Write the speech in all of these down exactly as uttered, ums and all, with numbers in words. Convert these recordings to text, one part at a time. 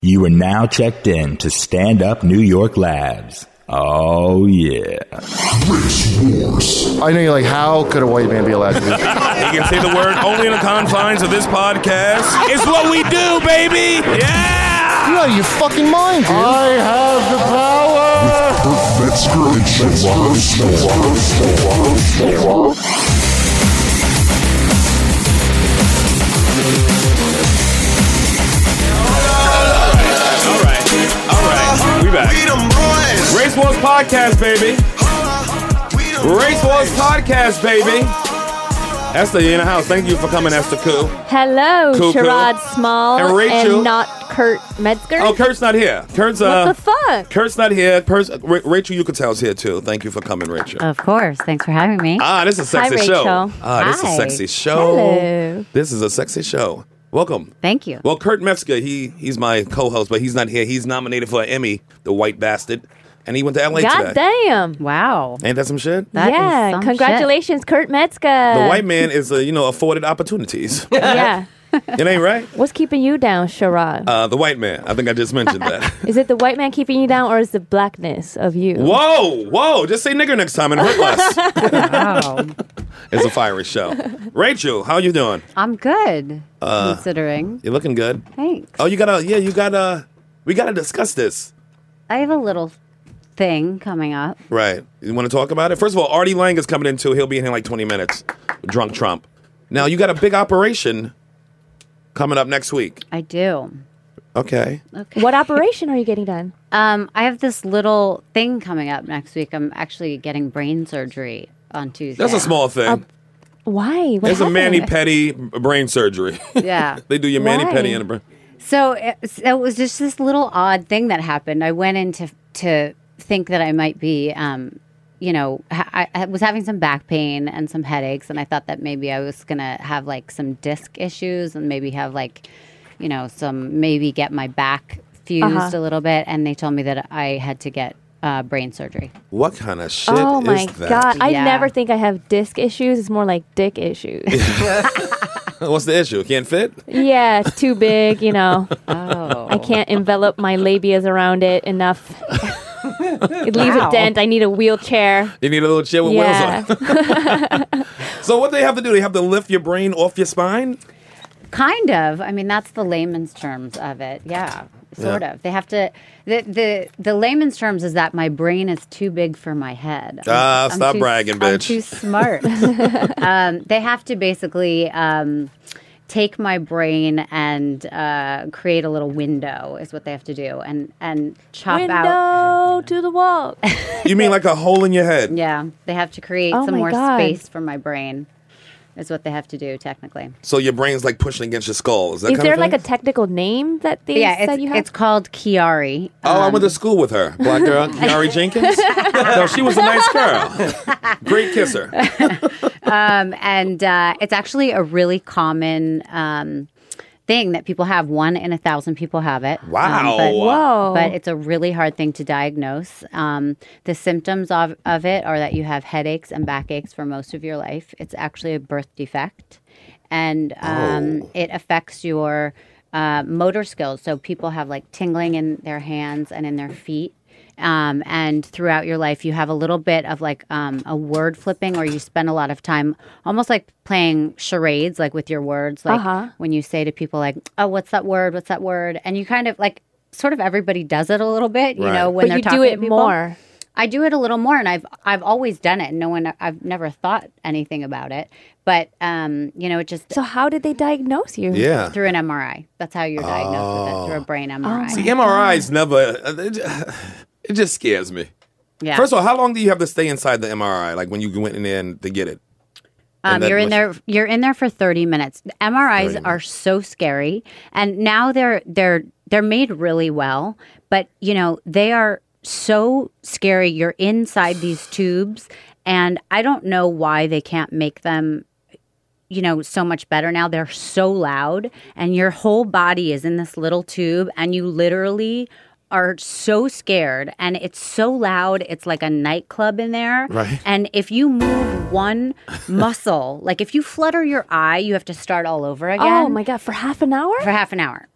You are now checked in to Stand Up New York Labs. Oh, yeah. I know you're like, how could a white man be allowed to do that? You can say the word only in the confines of this podcast. It's what we do, baby! Yeah! You're out of your fucking mind, dude. I have the power! With Kurt Metzger and Shavon. Race Wars Podcast, baby. Race Wars Podcast, baby. Esther, you in the house. Thank you for coming, Esther Koo. Hello, Koo, Sherrod Koo. Small and, Rachel. and not Kurt Metzger. Oh, Kurt's not here. Kurt's uh. What the fuck? Kurt's not here. Kurt's, Ra- Rachel Yucatel's here too. Thank you for coming, Rachel. Of course. Thanks for having me. Ah, this is a sexy Hi, show. Rachel. Ah, this is a Hi. sexy show. Hello. This is a sexy show. Welcome. Thank you. Well, Kurt Metzger, he he's my co-host, but he's not here. He's nominated for an Emmy, the white bastard, and he went to L A God today. damn. Wow. Ain't that some shit? That is yeah. some Congratulations, Kurt Metzger. The white man is, uh, you know, afforded opportunities. Yeah. It ain't right? What's keeping you down, Sherrod? Uh, the white man. I think I just mentioned that. Is it the white man keeping you down, or is the blackness of you? Whoa, whoa. Just say nigger next time and hurt less. Wow. It's a fiery show. Rachel, how you doing? I'm good, Uh, considering. You're looking good. Thanks. Oh, you gotta, yeah, you gotta, we gotta discuss this. I have a little thing coming up. Right. You want to talk about it? First of all, Artie Lang is coming in too. He'll be in here in like twenty minutes. Drunk Trump. Now, you got a big operation coming up next week. I do. Okay. Okay. What operation are you getting done? Um, I have this little thing coming up next week. I'm actually getting brain surgery on Tuesday. That's a small thing. Why? What It's a happened? mani-pedi brain surgery. Yeah. They do your Why? mani-pedi and a brain. So it, it was just this little odd thing that happened. I went in to, to think that I might be, um, you know, ha- I, I was having some back pain and some headaches, and I thought that maybe I was going to have like some disc issues and maybe have like, you know, some, maybe get my back fused Uh-huh. a little bit. And they told me that I had to get uh, brain surgery. What kind of shit Oh is my that? god! I Yeah. never think I have disc issues. It's more like dick issues. What's the issue? Can't fit? Yeah, it's too big. You know, Oh. I can't envelop my labias around it enough. It leaves Wow. a dent. I need a wheelchair. You need a little chair with Yeah. wheels on. So what they have to do? They have to lift your brain off your spine? Kind of. I mean, that's the layman's terms of it. Yeah, sort Yeah. of. They have to. The, the the layman's terms is that my brain is too big for my head. Ah, I'm stop too- bragging, I'm bitch. too smart. um, they have to basically um, take my brain and uh, create a little window. Is what they have to do, and and chop Window out. to the wall. You mean like a hole in your head? Yeah, they have to create Oh some my more God. space for my brain. Is what they have to do technically. So your brain's like pushing against your skull. Is that Is kind there of like a thing? technical name that they Yeah, said it's you have? it's called Chiari. Oh, I Um, went to school with her. Black girl, Kiari Jenkins. No, she was a nice girl. Great kisser. Um, and uh, it's actually a really common um, thing that people have. One in a thousand people have it. Wow. Um, but, Whoa. but it's a really hard thing to diagnose. Um, the symptoms of, of it are that you have headaches and backaches for most of your life. It's actually a birth defect. And um, Oh. it affects your uh, motor skills. So people have like tingling in their hands and in their feet. Um, and throughout your life, you have a little bit of like um, a word flipping, or you spend a lot of time almost like playing charades, like with your words. Like Uh-huh. when you say to people, like, "Oh, what's that word? What's that word?" And you kind of like, sort of everybody does it a little bit, you Right. know, when but they're you talking do to it people. more. I do it a little more, and I've I've always done it, and no one I've never thought anything about it. But um, you know, it just So how did they diagnose you? Yeah. through an M R I. That's how you're diagnosed with it, through a brain M R I. See, M R Is never. uh, It ju- it just scares me. Yeah. First of all, how long do you have to stay inside the M R I? Like when you went in there and to get it? Um, And that you're in must- there. You're in there for thirty minutes. The M R Is thirty are so scary, and now they're they're they're made really well. But you know they are so scary. You're inside these tubes, and I don't know why they can't make them, you know, so much better now. They're so loud, and your whole body is in this little tube, and you literally are so scared, and it's so loud. It's like a nightclub in there. Right. And if you move one muscle, like if you flutter your eye, you have to start all over again. Oh my god! For half an hour? For half an hour.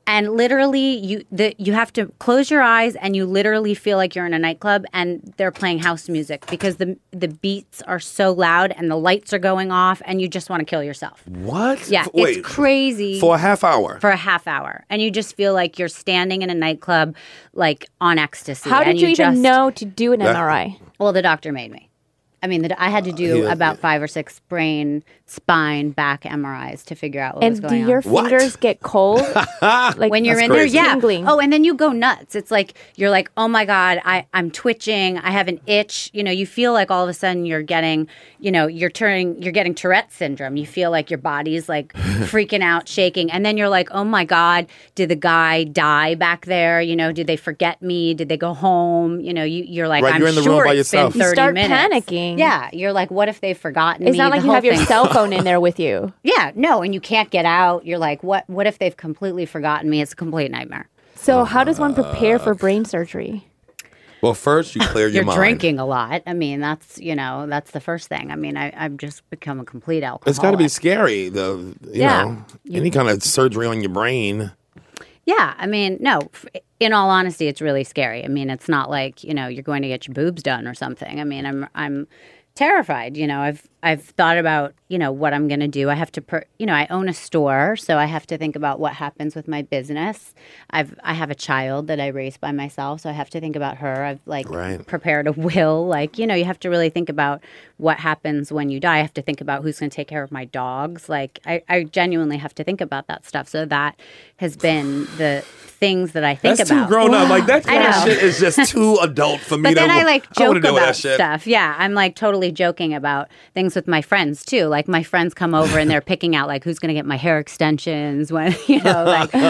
and literally you the you have to close your eyes and you literally feel like you're in a nightclub and they're playing house music because the the beats are so loud and the lights are going off and you just want to kill yourself. What? Yeah, F- Wait, it's crazy. For a half hour. For a half hour. And you just feel like you're standing in a nightclub like on ecstasy. How did and you, even just, know to do an That- M R I? Well, the doctor made me. I mean, the, I had to do Yeah, about yeah. five or six brain, spine, back M R Is to figure out what And was do going your on. What? fingers get cold? like When you're That's in crazy. there, yeah. Tingling. Oh, and then you go nuts. It's like you're like, oh my god, I I'm twitching. I have an itch. You know, you feel like all of a sudden you're getting, you know, you're turning, you're getting Tourette syndrome. You feel like your body's like freaking out, shaking, and then you're like, oh my god, did the guy die back there? You know, did they forget me? Did they go home? You know, you you're like, Right, I'm you're in the sure room by it's been yourself. thirty You start minutes. panicking. Yeah, you're like, what if they've forgotten It's me? not like The you have whole your thing. cell phone in there with you. Yeah, no, and you can't get out. You're like, what? What if they've completely forgotten me? It's a complete nightmare. So how does one prepare for brain surgery? Well, first you clear your You're mind. drinking a lot. I mean, that's you know, that's the first thing. I mean, I, I've just become a complete alcoholic. It's got to be scary, though. You Yeah. know, any kind of surgery on your brain. Yeah, I mean, no. f- In all honesty, it's really scary. I mean, it's not like you know you're going to get your boobs done or something. I mean, I'm I'm terrified. You know, I've I've thought about you know what I'm going to do. I have to, per, you know, I own a store, so I have to think about what happens with my business. I've I have a child that I raise by myself, so I have to think about her. I've like Right. prepared a will. Like you know, you have to really think about what happens when you die. I have to think about who's going to take care of my dogs. Like I, I genuinely have to think about that stuff. So that has been the things that I think That's about. too grown up. Like that I kind of know. shit is just too adult for me. But to, then I like I wanna joke deal with that about shit. stuff. Yeah, I'm like totally joking about things with my friends too. Like my friends come over and they're picking out like who's going to get my hair extensions when you know like. so,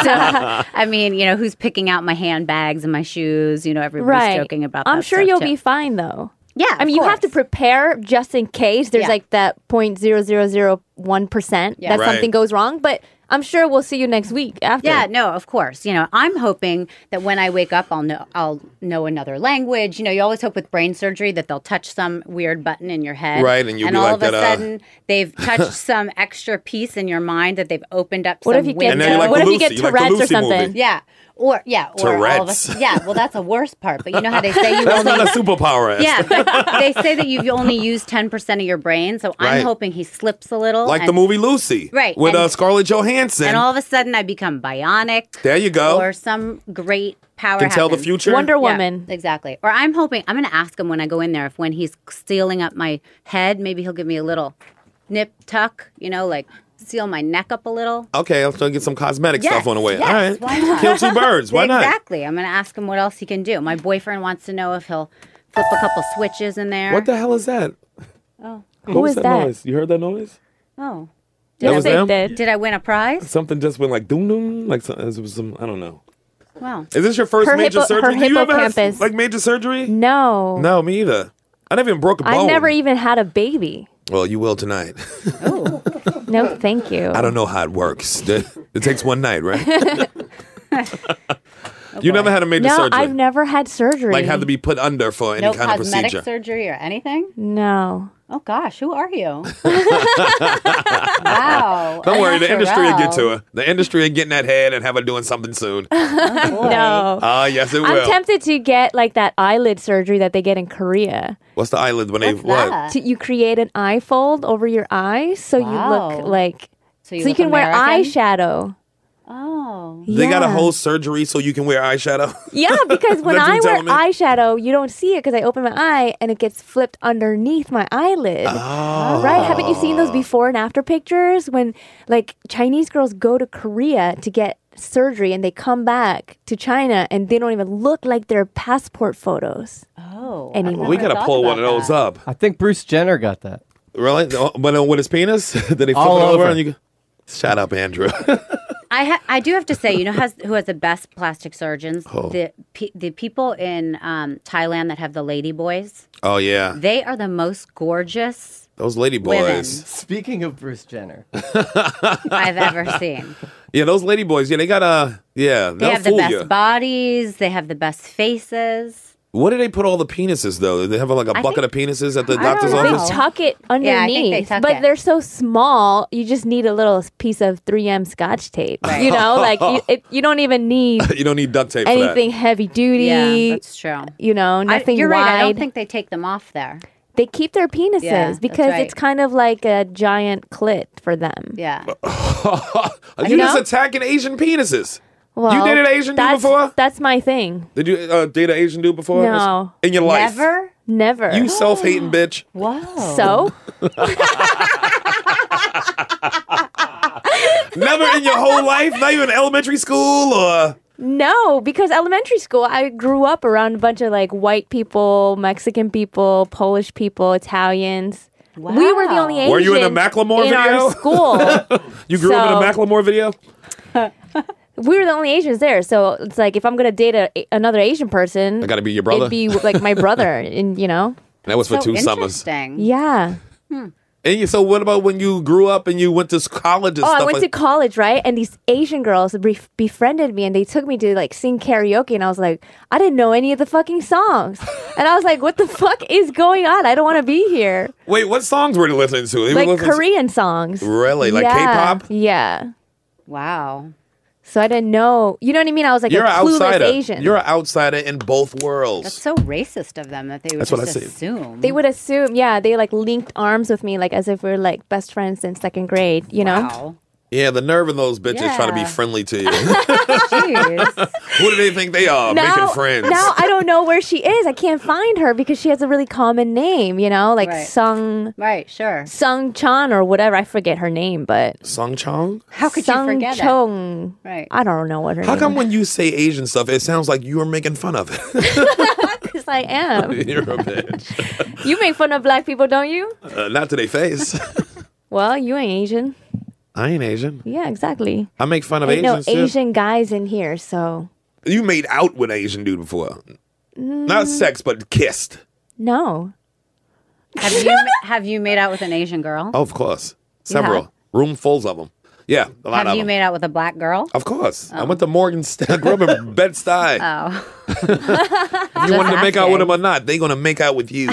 I mean, you know, who's picking out my handbags and my shoes? You know, everybody's Right. joking about. I'm that sure stuff, you'll too. be fine though. Yeah, I mean, of you have to course. prepare just in case there's Yeah. like that point zero zero zero one percent Yeah. that Right. something goes wrong. But I'm sure we'll see you next week after. Yeah, no, of course. You know, I'm hoping that when I wake up, I'll know I'll know another language. You know, you always hope with brain surgery that they'll touch some weird button in your head, Right, and you'll be all like of a that, uh, sudden they've touched some extra piece in your mind that they've opened up. What some if you get And then you're window. like what the if you Lucy, get like the Tourette's or Lucy something? movie. Yeah, or yeah, or all of Tourette's. a, yeah. Well, that's the worst part. But you know how they say you That's only not a superpower. Esther. yeah, but they say that you've only used ten percent of your brain. So Right. I'm hoping he slips a little, Like and, the movie Lucy, Right, with and- uh, Scarlett Johansson. and all of a sudden I become bionic. there you go. Or some great power Can tell the happens. future. Wonder Yeah, Woman. exactly. Or I'm hoping I'm going to ask him when I go in there if when he's sealing up my head, maybe he'll give me a little nip tuck. You know, like seal my neck up a little. Okay, I'll try to get some cosmetic Yes, stuff on the way. yes, All right, why not? kill two birds. Why not? Exactly. I'm going to ask him what else he can do. My boyfriend wants to know if he'll flip a couple switches in there. What the hell is that? Oh, What Who was is that, that? noise? You heard that noise? oh. That Yes, was they them? did. Did I win a prize? Something just went like doom doom, like some, it was some. I don't know. Well, Is this your first Her major hippo- her surgery? Do you ever have hippocampus. like major surgery? No. No, me either. I never even broke a bone. I never even had a baby. Well, you will tonight. No, thank you. I don't know how it works. It it takes one night, right? you never had a major No, surgery. I've never had surgery. like had to be put under for any no kind of cosmetic procedure. surgery or anything? No. Oh gosh, who are you? Wow. Don't worry, the Natural. industry will get to her. The industry will get in that head and have her doing something soon. Boy. No. Ah, yes, it I'm will. tempted to get like that eyelid surgery that they get in Korea. What's the eyelid when they What's what? that? To, you create an eye fold over your eyes so you Wow. look like So you, so you look can wear American? eyeshadow. Oh. They got a Yeah. whole surgery so you can wear eyeshadow. Yeah, because when That's what I you're wear telling me? eyeshadow, you don't see it because I open my eye and it gets flipped underneath my eyelid. Oh. Right? Haven't you seen those before and after pictures when like Chinese girls go to Korea to get surgery and they come back to China and they don't even look like their passport photos Oh. anymore. We gotta pull one of those up. I think Bruce Jenner got that. Really? Oh, But uh, with his penis? Did they flip All it over? over. And you go, shut up, Andrew. I ha- I do have to say, you know, has who has the best plastic surgeons? Oh. The pe- the people in um, Thailand that have the lady boys. oh, yeah. They are the most gorgeous Those lady women boys. Speaking of Bruce Jenner, I've ever seen. Yeah, those lady boys. Yeah, they got uh, yeah, They they'll have the fool best you. bodies. They have the best faces. Where do they put all the penises though? Do they have like a I bucket think- of penises at the I doctor's don't know. office? They tuck it underneath, Yeah, I think they tuck but it. they're so small. You just need a little piece of three M Scotch tape. Right. You know, like you, it, you don't even need You don't need duct tape anything heavy duty. Yeah, that's true. You know, I, nothing you're wide. right. I don't think they take them off there. They keep their penises Yeah, that's because right. it's kind of like a giant clit for them. Yeah. for that. Are you know? just attacking Asian penises? Well, You dated an Asian dude that's, before? That's my thing. Did you uh, date an Asian dude before? No. In your life? Never? Never. You self-hating bitch. Whoa. so? Never in your whole life? Not even elementary school or... No, because elementary school, I grew up around a bunch of like white people, Mexican people, Polish people, Italians. We were the only Asians Were you in a Macklemore in video? our school. You grew up in a So- Macklemore video? We were the only Asians there, so it's like if I'm gonna date a, another Asian person, I gotta be your brother? it'd be like my brother, and you know, That was for So two summers. interesting. yeah. And you, so what about when you grew up and you went to s- college and Oh, stuff I went like to college, right? And these Asian girls bef- befriended me, and they took me to like sing karaoke, and I was like, I didn't know any of the fucking songs, and I was like, what the fuck is going on? I don't want to be here. Wait, what songs were they listening to? They were Like listening to- Korean songs. Really? Like Yeah, K-pop? Yeah. Wow. So I didn't know. You know what I mean? I was like You're a an clueless outsider. Asian. You're an outsider in both worlds. That's so racist of them that they would That's what just I say. assume. They would assume, yeah, they like linked arms with me, like as if we are like best friends in second grade. You know? Wow. Yeah, the nerve in those bitches trying to be Yeah. friendly to you. Jeez. Who do they think they are? Making friends. now I don't know where she is. I can't find her because she has a really common name. You know, like Right. Sung Right, sure. Sung Chan or whatever. I forget her name, but Sung Chong? How could Sung you forget it? Chong. Right. I don't know what her How name. come when you say Asian stuff, it sounds like you are making fun of it? Because I am. You're a bitch. You make fun of black people, don't you? Uh, not to their face. Well, you ain't Asian. I ain't Asian. Yeah, exactly. I make fun of Ain't no Asians too. Asian guys in here, so You made out with an Asian dude before. Not sex, but kissed. no. Have you have you made out with an Asian girl? Oh, of course. Several. have? Roomfuls of them. Yeah, a lot have of you them. made out with a black girl? Of course. I went to Morgan State. I grew up in Bed-Stuy. Oh. If you wanted to make out with them or not, they gonna make out with you.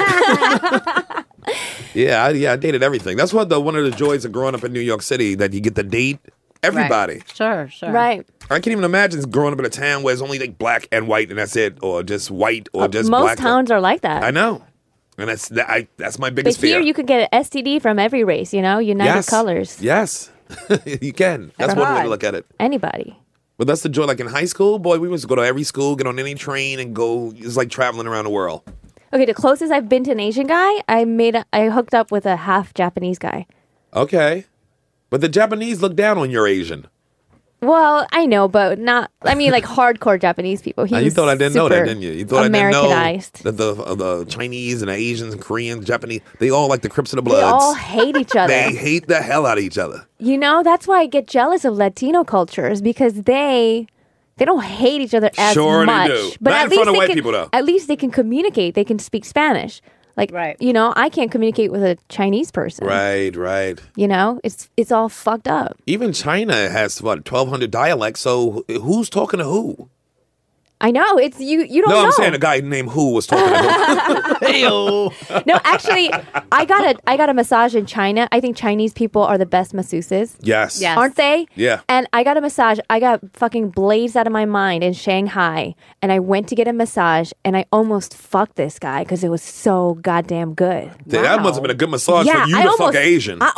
yeah, I, yeah, I dated everything. That's what the one of the joys of growing up in New York City, that you get to date everybody. Right. Sure, sure. Right. I can't even imagine growing up in a town where it's only like black and white, and that's it, or just white, or just Uh, Most black. towns are like that. I know, and that's that, I, that's my But biggest here fear. you could get an S T D from every race, you know, United yes, Colors. Yes, you can. That's one way to Right. look at it. Anybody. But that's the joy. Like in high school, boy, we used to go to every school, get on any train, and go. It's like traveling around the world. Okay, the closest I've been to an Asian guy, I made a, I hooked up with a half Japanese guy. Okay, but the Japanese look down on your Asian. Well, I know, but not. I mean, like hardcore Japanese people. He Uh, you was thought I didn't know that, super didn't you? You thought I didn't know Americanized. that the uh, the Chinese and the Asians and Koreans, Japanese, they all like the Crips and the They all Bloods. hate each other. They hate the hell out of each other. You know, that's why I get jealous of Latino cultures because they they don't hate each other as Sure they much. do. But Not at in least front of they white can, people, though. At least they can communicate. They can speak Spanish. Like, Right. you know, I can't communicate with a Chinese person. Right, right. You know, it's it's all fucked up. Even China has what twelve hundred dialects. So who's talking to who? I know it's you. You don't No, know. I'm saying a guy named Who was talking to who. Heyo. No, actually, I got a I got a massage in China. I think Chinese people are the best masseuses. Yes. Yes. Aren't they? Yeah. And I got a massage. I got fucking blazed out of my mind in Shanghai. And I went to get a massage and I almost fucked this guy because it was so goddamn good. That must have been a good massage yeah, for you I to almost, fuck an Asian. I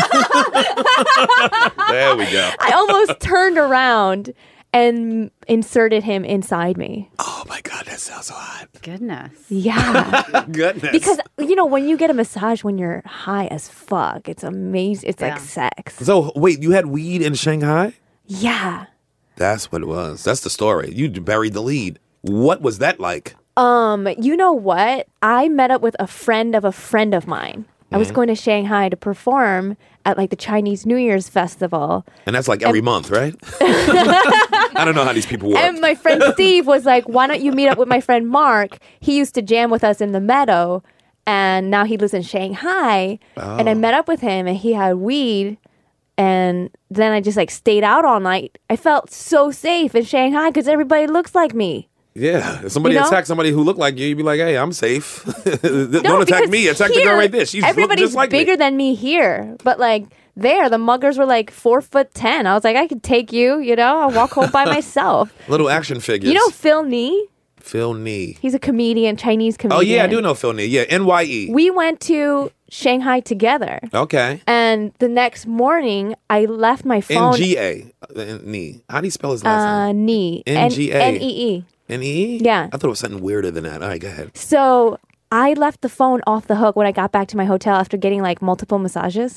almost, There we go. I almost turned around and inserted him inside me. Oh my God, that sounds so hot. Goodness. Yeah. Goodness. Because, you know, when you get a massage when you're high as fuck, it's amazing. It's Yeah. like sex. So wait, you had weed in Shanghai? Yeah. That's what it was. That's the story. You buried the lead. What was that like? Um, you know what? I met up with a friend of a friend of mine. I was going to Shanghai to perform at like the Chinese New Year's festival. And that's like every month, right? I don't know how these people work. And my friend Steve was like, why don't you meet up with my friend Mark? He used to jam with us in the Meadow and now he lives in Shanghai. And I met up with him and he had weed. And then I just like stayed out all night. I felt so safe in Shanghai because everybody looks like me. Yeah, if somebody You know? attacked somebody who looked like you, you'd be like, "Hey, I'm safe. Don't attack because me. Attack the here, girl right there. She's look everybody's just like bigger me." than me here, but like there, the muggers were like four foot ten. I was like, I could take you. You know, I'll walk home by myself. Little action figures. You know Phil Nee? Phil Nee. He's a comedian, Chinese comedian. Oh yeah, I do know Phil Nee. Yeah, N Y E. We went to Shanghai together, Okay. and the next morning I left my N phone. G A. Uh, Nee. How do you spell his last Uh, name? Nee. N G A. N E E. N E E? Yeah. I thought it was something weirder than that. All right, go ahead. So I left the phone off the hook when I got back to my hotel after getting like multiple massages.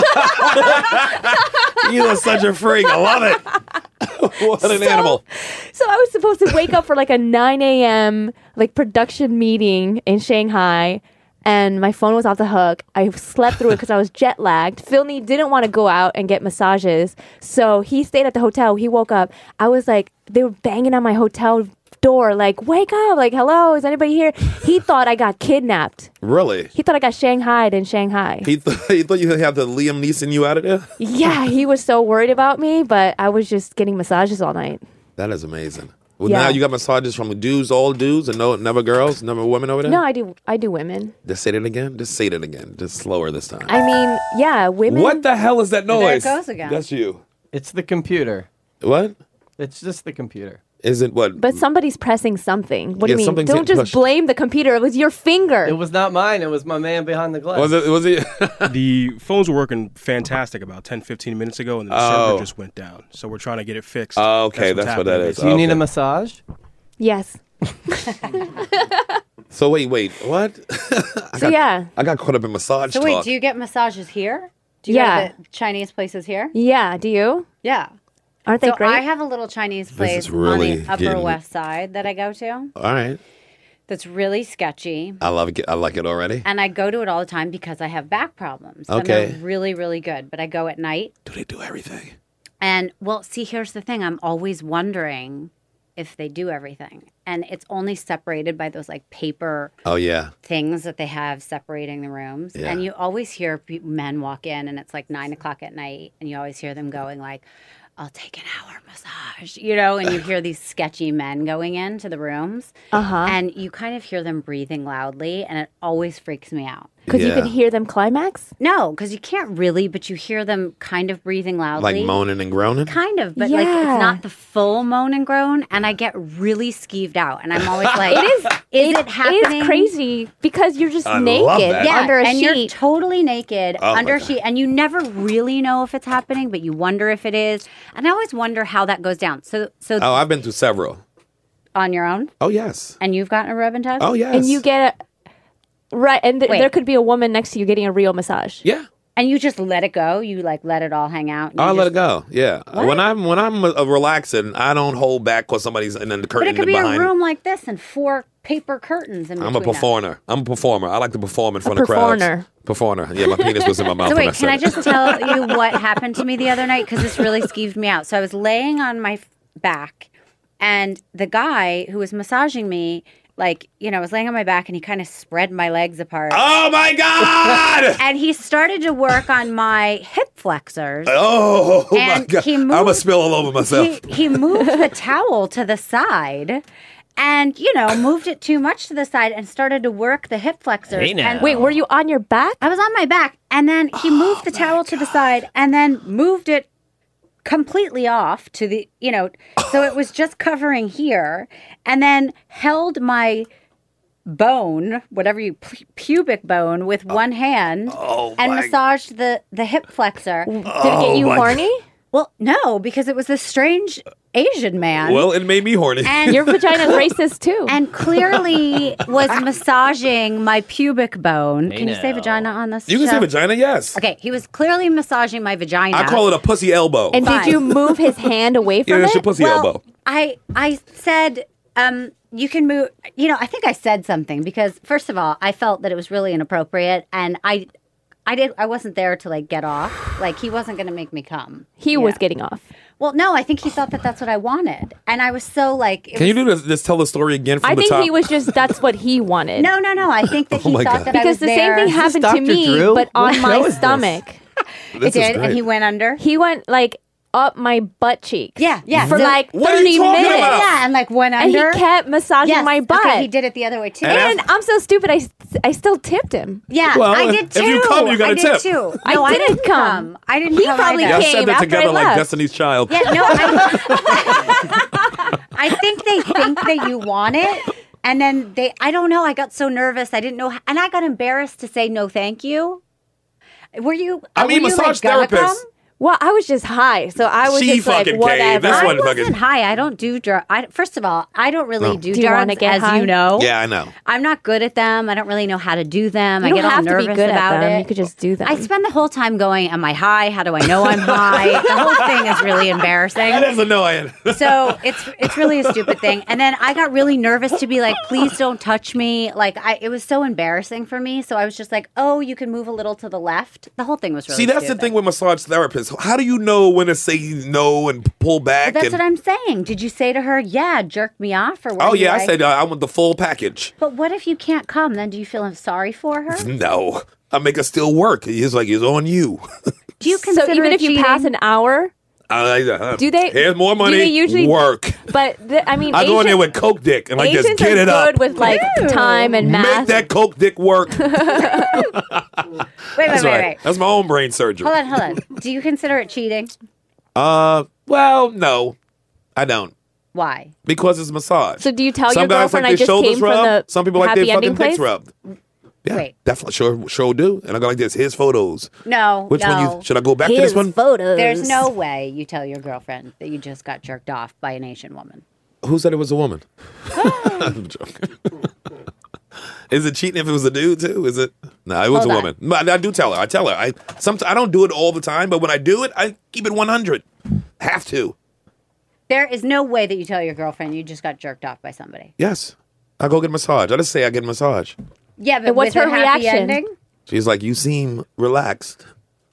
You are such a freak. I love it. What an So- animal. So I was supposed to wake up for like a nine a.m. like production meeting in Shanghai, and my phone was off the hook. I slept through it because I was jet lagged. Phil Nee didn't want to go out and get massages, so he stayed at the hotel. He woke up. I was like, they were banging on my hotel door, like, wake up, like, hello, is anybody here? He thought I got kidnapped. Really? He thought I got shanghaied in Shanghai. He, th- he thought you could have the Liam Neeson you out of there? Yeah, he was so worried about me, but I was just getting massages all night. That is amazing. Well, Yeah. now you got massages from dudes, all dudes, and no, never girls, never women over there? No, I do. I do women. Just say that again. Just say that again. Just slower this time. I mean, yeah, women. What the hell is that There noise? it goes again. That's you. It's the computer. What? It's just the computer. Is it what? But somebody's pressing something. What Yeah, do you mean? something's Don't getting just pushed. blame the computer. It was your finger. It was not mine. It was my man behind the glass. was it? Was it? The phones were working fantastic about ten, fifteen minutes ago, and the Oh. server just went down. So we're trying to get it fixed. Oh, okay, what's that's what that happening, is. Do you need Okay. a massage? yes. So wait, wait. What? I So got, yeah, I got caught up in massage So talk. wait, do you get massages here? Do you Yeah. go to the Chinese places here? yeah. Do you? Yeah. Aren't they So great? I have a little Chinese place is really on the Upper getting- West Side that I go to. All right. That's really sketchy. I love it. I like it already. And I go to it all the time because I have back problems. Okay. And they're really, really good. But I go at night. Do they do everything? And, well, see, here's the thing. I'm always wondering if they do everything. And it's only separated by those, like, paper Oh yeah. things that they have separating the rooms. Yeah. And you always hear pe- men walk in, and it's like nine o'clock at night. And you always hear them going, like, I'll take an hour massage, you know, and you hear these sketchy men going into the rooms. Uh-huh. And you kind of hear them breathing loudly, and it always freaks me out. Because you Yeah. can hear them climax. No, because you can't really, but you hear them kind of breathing loudly. Like moaning and groaning. Kind of, but like Yeah. it's not the full moan and groan, and I get really skeeved out, and I'm always like, It is. Is it happening? It's crazy because you're just I love naked that. Yeah, under a and you're sheet. totally naked Oh, my under a God. sheet, and you never really know if it's happening, but you wonder if it is. And I always wonder how that goes down. So, so Oh, I've been through several. on your own, Oh yes. and you've gotten a rub and tug. Oh yes. and you get a right, and th- Wait. there could be a woman next to you getting a real massage. Yeah. And you just let it go. You like let it all hang out. and you I'll let it just- go. Yeah. When I'm when I'm uh, relaxing, I don't hold back because somebody's and then the But curtain it could be behind. a room like this and four paper curtains in I'm a between us. performer. I'm a performer. I like to perform in front of crowds. performer. Performer. Yeah, my penis was in my mouth. So when wait, can I I said just tell you what happened to me the other night? Because this really skeeved me out. So I was laying on my f- back, and the guy who was massaging me, like, you know, I was laying on my back, and he kind of spread my legs apart. Oh my God! And he started to work on my hip flexors. Oh my And God! he I'm gonna moved- spill all over myself. He, he moved the towel to the side. And, you know, moved it too much to the side and started to work the hip flexors. Hey, now. And Wait, were you on your back? I was on my back, and then he moved the towel to the side, and then moved it completely off to the, you know, so it was just covering here, and then held my bone, whatever you pu- pubic bone, with one hand, Oh and my- massaged the the hip flexor. Did it get you my horny? Well, no, because it was this strange Asian man. Well, it made me horny. and Your vagina's racist too. and clearly was massaging my pubic bone. Hey Can you say now. vagina on this? you can show? say vagina, yes. Okay, he was clearly massaging my vagina. I call it a pussy elbow. and Fine. did you move his hand away yeah, from that's your it? pussy well, elbow. I I said, um, you can move. You know, I think I said something because first of all, I felt that it was really inappropriate, and I, I did. I wasn't there to like get off. Like he wasn't going to make me come. He you was know. getting off. Well, no, I think he thought that that's what I wanted, and I was so like. it Can you was- do this? Just tell the story again from I the think top. he was just that's what he wanted. No, no, no. I think that Oh he my thought God. that I because was the there. same thing Is this happened to Doctor me, Drew? but What on show my is this? stomach. It This is did, and great. he went under. He went like up my butt cheeks. Yeah, yeah. For No. like What are thirty you talking minutes. about? Yeah, and like went And under. he kept massaging Yes. my butt. Okay, he did it the other way too. And And I'm so stupid. I, I still tipped him. Yeah, Well, I did if too. you come, you gotta I did tip. too. I No, didn't didn't come. I didn't He come probably either. Y'all came said that after together I like left. Destiny's Child. Yeah, no, I, I think they think that you want it, and then they. I don't know. I got so nervous. I didn't know, and I got embarrassed to say no, thank you. Were you? I mean, were you, massage like, gonna therapists. come? Well, I was just high, so I was She just like, fucking came. whatever. This I one wasn't fucking- high. I don't do drugs. First of all, I don't really No. do, Do you wanna drugs, get as high? you know. Yeah, I know. I'm not good at them. I don't really know how to do them. You I don't get all have to nervous be good about at them. it. You could just do them. I spend the whole time going, "Am I high? How do I know I'm high?" The whole thing is really embarrassing. That is annoying. So it's it's really a stupid thing. And then I got really nervous to be like, "Please don't touch me." Like I, it was so embarrassing for me. So I was just like, "Oh, you can move a little to the left." The whole thing was really. See, that's stupid. the thing with massage therapists. How do you know when to say no and pull back? But that's and, what I'm saying. Did you say to her, "Yeah, jerk me off," or what? oh yeah, I said uh, I want the full package. But what if you can't come? Then do you feel sorry for her? No, I make it still work. He's like, it's on you. Do you so consider even it if you cheating? pass an hour, I, uh, do they? Here's more money. Do they usually work? But the, I mean, I go in there Asian- with Coke Dick and like Asians just get are it good up. with like time and math. Make that Coke Dick work. Wait, wait, That's wait, right. wait. That's my own brain surgery. Hold on, hold on. Do you consider it cheating? Uh, well, no, I don't. Why? Because it's massage. So do you tell Some your guys girlfriend like I their just shoulders came from rubbed. the Some people like happy their fucking ending dicks place? rubbed. Yeah, Wait. definitely sure, sure do. And I go like this. Here's photos. No, Which no. one you should I go back to Here's this one? photos. There's no way you tell your girlfriend that you just got jerked off by an Asian woman. Who said it was a woman? I'm joking. Is it cheating if it was a dude too? Is it? No, it was Hold a on. woman. But I do tell her. I tell her. I sometimes I don't do it all the time, but when I do it, I keep it one hundred. Have to. There is no way that you tell your girlfriend you just got jerked off by somebody. Yes. I go get a massage. I just say I get a massage. Yeah, but And what's with her a happy reaction? ending? She's like, you seem relaxed.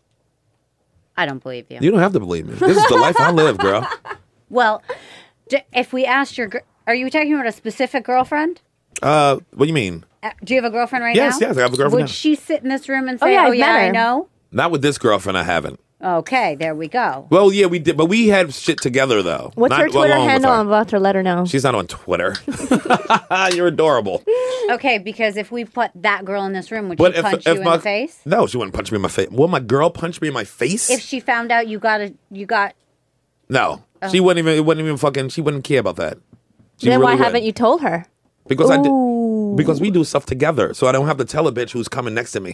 I don't believe you. You don't have to believe me. This is the life I live, girl. Well, d- if we asked your, gr- are you talking about a specific girlfriend? Uh, what do you mean? Uh, do you have a girlfriend right Yes, now? yes, I have a girlfriend Would now. she sit in this room and say, Oh, yeah, "Oh I've yeah, met I her. know"? Not with this girlfriend. I haven't. Okay, there we go. Well, yeah, we did, but we had shit together though. What's Not her Twitter along with handle? her. I'm about to let her know. She's not on Twitter. You're adorable. Okay, because if we put that girl in this room, would But she if, punch if you my in the face? no, she wouldn't punch me in my face. Will my girl punch me in my face? If she found out you got a, you got. no, Oh. she wouldn't even. It wouldn't even fucking. She wouldn't care about that. She then why really haven't wouldn't. you told her? Because I did. Ooh. Because we do stuff together, so I don't have to tell a bitch who's coming next to me.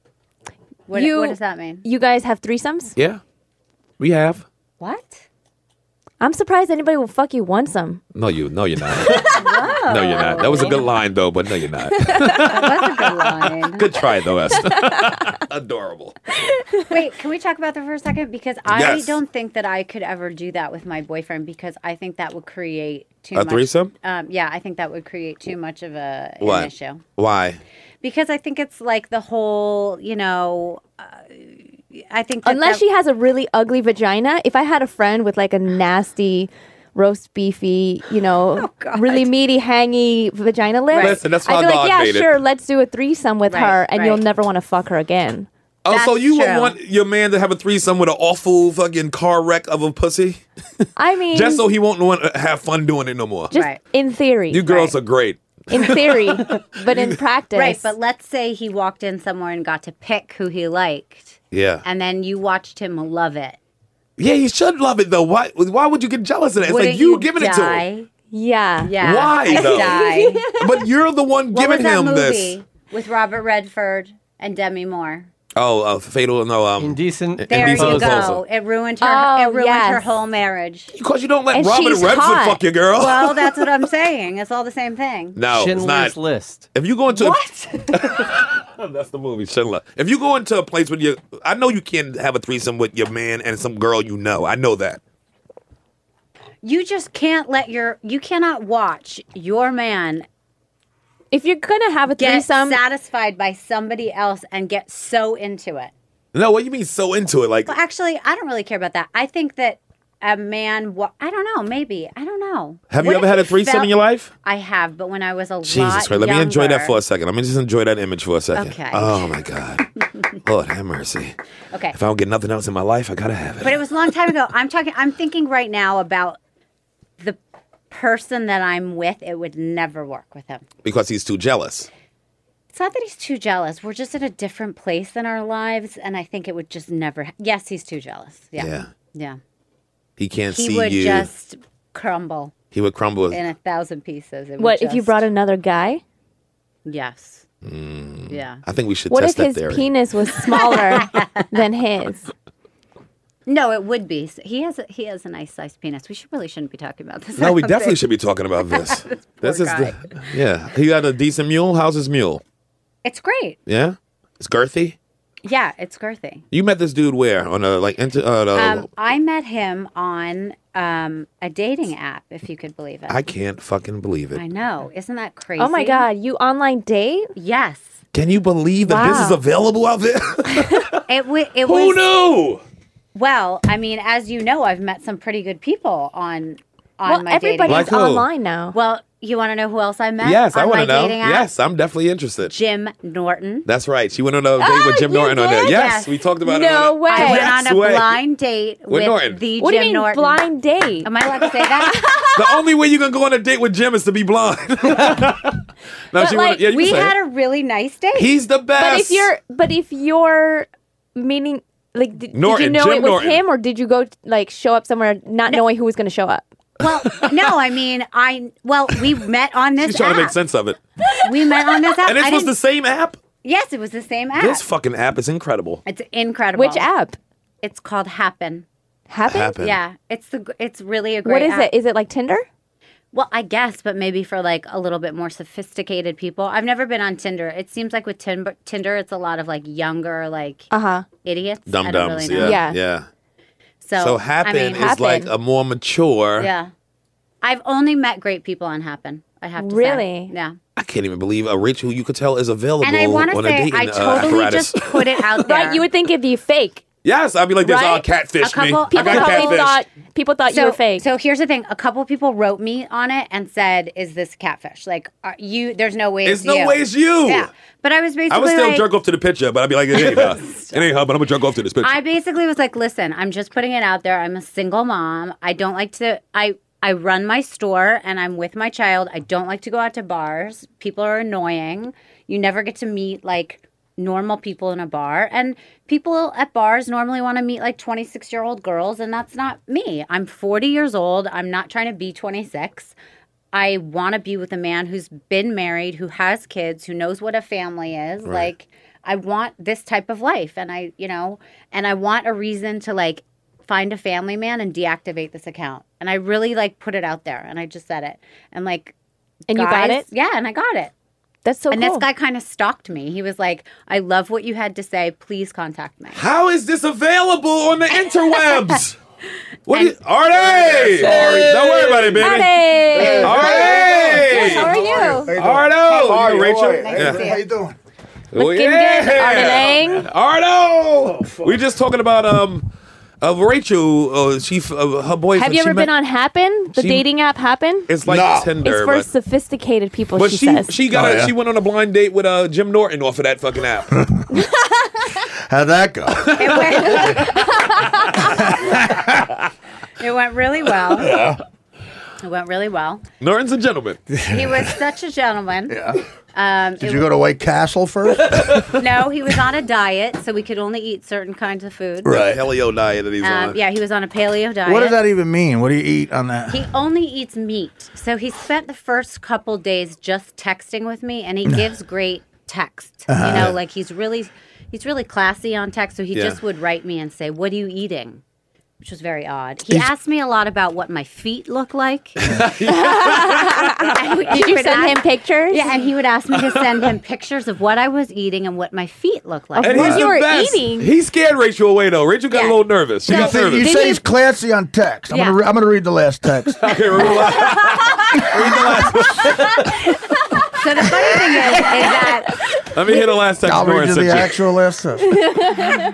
What, You- what does that mean? You guys have threesomes? Yeah, we have. What? I'm surprised anybody will fuck you onesome. No, you. No, you're not. No, you're not. That was a good line though, but no, you're not. That was a good line. Good try though, Esther. Adorable. Wait, can we talk about that for a second? Because I Yes. don't think that I could ever do that with my boyfriend because I think that would create too A much. threesome? Um, yeah, I think that would create too much of a an What? issue. Why? Because I think it's like the whole, you know, uh, I think that Unless that, she has a really ugly vagina. If I had a friend with like a nasty, roast beefy, you know, God. really meaty, hangy vagina lips, Right. Listen, that's I'd how be like, God yeah, made it. sure, let's do a threesome with Right, her, and you'll right. never want to fuck her again. Oh, so That's you would true. want your man to have a threesome with an awful fucking car wreck of a pussy, I mean, just so he won't want to have fun doing it no more. just Right. in theory, You girls Right. are great. in theory, but in practice, right. But let's say he walked in somewhere and got to pick who he liked, Yeah. and then you watched him love it. Yeah, he should love it though. Why? Why would you get jealous of that? It's Wouldn't like you giving it to him. die? yeah, Yeah. Why, I'd though? die. But you're the one What giving was that him movie this. with Robert Redford and Demi Moore? Oh, uh, fatal. No, um, Indecent. There Indecent you go. Proposal. It ruined her. Oh, it ruined yes. her whole marriage. Because you don't let And Robert she's Redford hot. fuck your girl. Well, that's what I'm saying. It's all the same thing. no, it's Schindler's not. List. If you go into that's the movie Schindler. If you go into a place with your, I know you can't have a threesome with your man and some girl you know. I know that. You just can't let your. You cannot watch your man If you're gonna have a get threesome, satisfied by somebody else and get so into it. No, what you mean so into it? Like, Well, actually, I don't really care about that. I think that a man. Wa- I don't know. Maybe I don't know. have What you ever if had a he threesome felt- in your life? I have, but when I was a Jesus lot Christ, let me enjoy that younger- for a second. Let me just enjoy that image for a second. Okay. Oh my God. Lord have mercy. Okay. If I don't get nothing else in my life, I gotta have it. But it was a long time ago. I'm talking. I'm thinking right now about the person that I'm with. It would never work with him. Because he's too jealous. It's not that he's too jealous. We're just in a different place in our lives, and I think it would just never. Ha- yes, he's too jealous. Yeah. Yeah. Yeah. He can't He see would you. just crumble He would crumble. in a thousand pieces. It would What if you just- brought another guy? Yes. Mm. Yeah. I think we should What test if that his theory. penis was smaller than his? No, it would be. He has a, he has a nice sized penis. We should really shouldn't be talking about this. No, we I don't definitely think. should be talking about this. this is guy. the yeah. He got a decent mule. How's his mule? It's great. Yeah, it's girthy. Yeah, it's girthy. You met this dude where on a like inter, uh, the, Um, I met him on um, a dating app, if you could believe it. I can't fucking believe it. I know. Isn't that crazy? Oh my God, you online date? Yes. Can you believe that this is Wow. available out there? It, w- it Who was. knew? Well, I mean, as you know, I've met some pretty good people on on Well, my dating everybody's Like app. who? online now. Well, you want to know who else I met? Yes, I on want my to know. dating app? Yes, I'm definitely interested. Jim Norton. That's right. She went on a date Oh, with Jim you Norton on there. did? Yes, Yes. we talked about it. No on a- way. I went Yes on a way. blind date with, Norton. the what Jim do you mean Norton. blind date? Am I allowed to say that? The only way you can go on a date with Jim is to be blind. no, But, she like, went, yeah, you we can say had it. a really nice date. He's the best. But if you're, but if you're meaning, like, did, did Norton, you know Jim it was Norton. him, or did you go like show up somewhere not knowing who was going to show up? Well, no, I mean, I well, we met on this She's trying app. to make sense of it. We met on this app. And this I was didn't- the same app? Yes, it was the same app. This fucking app is incredible. It's incredible. Which app? It's called Happen. Happen? Happen. Yeah, it's the it's really a great. What is app. it? Is it like Tinder? Well, I guess, but maybe for like a little bit more sophisticated people. I've never been on Tinder. It seems like with Tinder, Tinder, it's a lot of like younger, like Uh huh. idiots. Dum I don't dums. really know. yeah. Yeah. Yeah. So, So Happen I mean, is Happen. like a more mature. yeah. I've only met great people on Happen. I have to Really? say. Yeah. I can't even believe a Rachel you could tell is available And I want to on a say, dating I uh, totally apparatus. just put it out there. Right? You would think it'd be fake. Yes, I'd be like this. Right? Oh, catfish A me. couple- I People got probably catfish. thought people thought you so, were fake. so here's the thing: a couple people wrote me on it and said, "Is this catfish? Like, are you? There's no way It's it's no you." way it's you. Yeah, but I was basically I would still like, jerk off to the picture, but I'd be like, it ain't her. It ain't her, but I'm gonna jerk off to this picture. I basically was like, "Listen, I'm just putting it out there. I'm a single mom. I don't like to. I I run my store and I'm with my child. I don't like to go out to bars. People are annoying. You never get to meet like." normal people in a bar, and people at bars normally want to meet like twenty-six year old girls, and that's not me. I'm forty years old. I'm not trying to be twenty-six. I want to be with a man who's been married, who has kids, who knows what a family is. Right. Like, I want this type of life, and I, you know, and I want a reason to like find a family man and deactivate this account. And I really like put it out there, and I just said it, and like, And you got guys- it? Yeah, and I got it. That's so And cool. this guy kind of stalked me. He was like, I love what you had to say. Please contact me. How is this available on the interwebs? What And- is Artie? Sorry. Don't worry about it, baby. Hey, Artie! how are you? Arto! How are you? Rachel? How are you? Nice to Yeah. see you. How you doing? Looking yeah. good, Artie Lang. Arto! We just talking about um of Rachel. Uh, she uh, her boyfriend. Have you she ever met- been on Happen? The she- dating app Happen? It's like No. Tinder, It's for but, sophisticated people. but she, she says. she got Oh, a, yeah? she went on a blind date with uh, Jim Norton off of that fucking app. How'd that go? It went, it went really well. Yeah. It went really well. Norton's a gentleman. He was such a gentleman. Yeah. Um, Did it- you go to White Castle first? No, he was on a diet, so we could only eat certain kinds of food. Right. Paleo diet that he's Um, on. yeah, he was on a paleo diet. What does that even mean? What do you eat on that? He only eats meat. So he spent the first couple days just texting with me, and he gives great text. You know, like he's really he's really classy on text. So he Yeah. just would write me and say, "What are you eating?" Which was very odd. He asked me a lot about what my feet look like. And we- he Did you would send ask- him pictures? Yeah, and he would ask me to send him pictures of what I was eating and what my feet look like. And What he's you the were best. eating. He scared Rachel away though. Rachel got Yeah. a little nervous. She So- got So you nervous. say he- he's classy on text. I'm Yeah. gonna re- I'm gonna read the last text. Okay, read the last- So the funny thing is, is that Let me hear the last text I'll Norton read you sent the you. actual last text.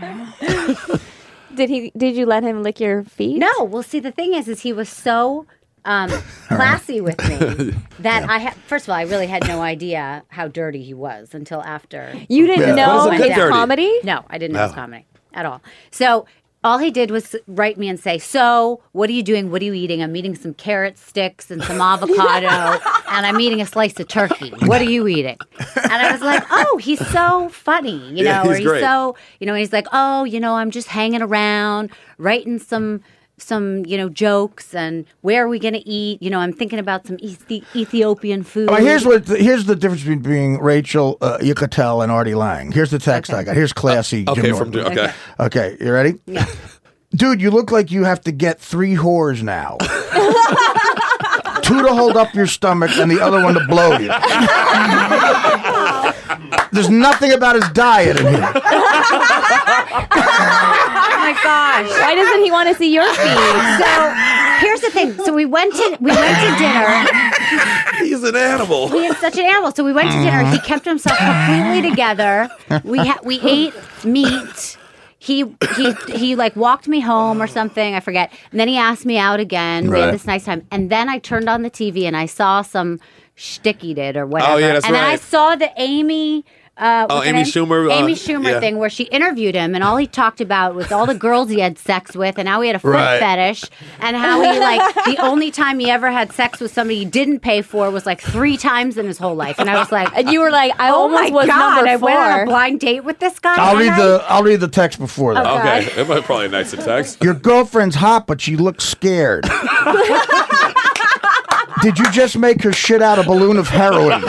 Did he? Did you let him lick your feet? no. Well, see, the thing is, is he was so um, classy with me that I ha- first of all, I really had no idea how dirty he was until after. You didn't Yeah. know What is a good his dirty? comedy? No, I didn't know his Oh. comedy at all. So all he did was write me and say, "So, what are you doing? What are you eating?" I'm eating some carrot sticks and some avocado, and I'm eating a slice of turkey. What are you eating? And I was like, "Oh, he's so funny, you know, Yeah, he's or he's great. so, you know." And he's like, "Oh, you know, I'm just hanging around, writing some." Some, you know, jokes and where are we going to eat? You know, I'm thinking about some Ethi- Ethiopian food. Well, here's what here's the difference between being Rachel uh, Yucatel and Artie Lang. Here's the text I got. Here's classy. Jim Okay, Norton. from okay. Okay, you ready? Yeah. Dude, you look like you have to get three whores now. Two to hold up your stomach and the other one to blow you. There's nothing about his diet in here. Oh my gosh. Why doesn't he want to see your feed? So here's the thing. So we went to we went to dinner. He's an animal. He is such an animal. So we went to dinner. He kept himself completely together. We ha- we ate meat. He he he like walked me home or something. I forget. And then he asked me out again. We Right. had this nice time. And then I turned on the T V and I saw some shtick he did or whatever. Oh, yeah, that's and then I right. saw the Amy. Uh, Oh, what's her Amy name? Schumer, uh, Amy Schumer yeah. thing where she interviewed him and all he talked about was all the girls he had sex with and how he had a foot Right. fetish and how he like the only time he ever had sex with somebody he didn't pay for was like three times in his whole life. And I was like, And you were like, I oh almost my was God, number I went on a four. blind date with this guy. I'll and read I- the I'll read the text before that. Okay, it might probably a nicer text. Your girlfriend's hot, but she looks scared. Did you just make her shit out a balloon of heroin?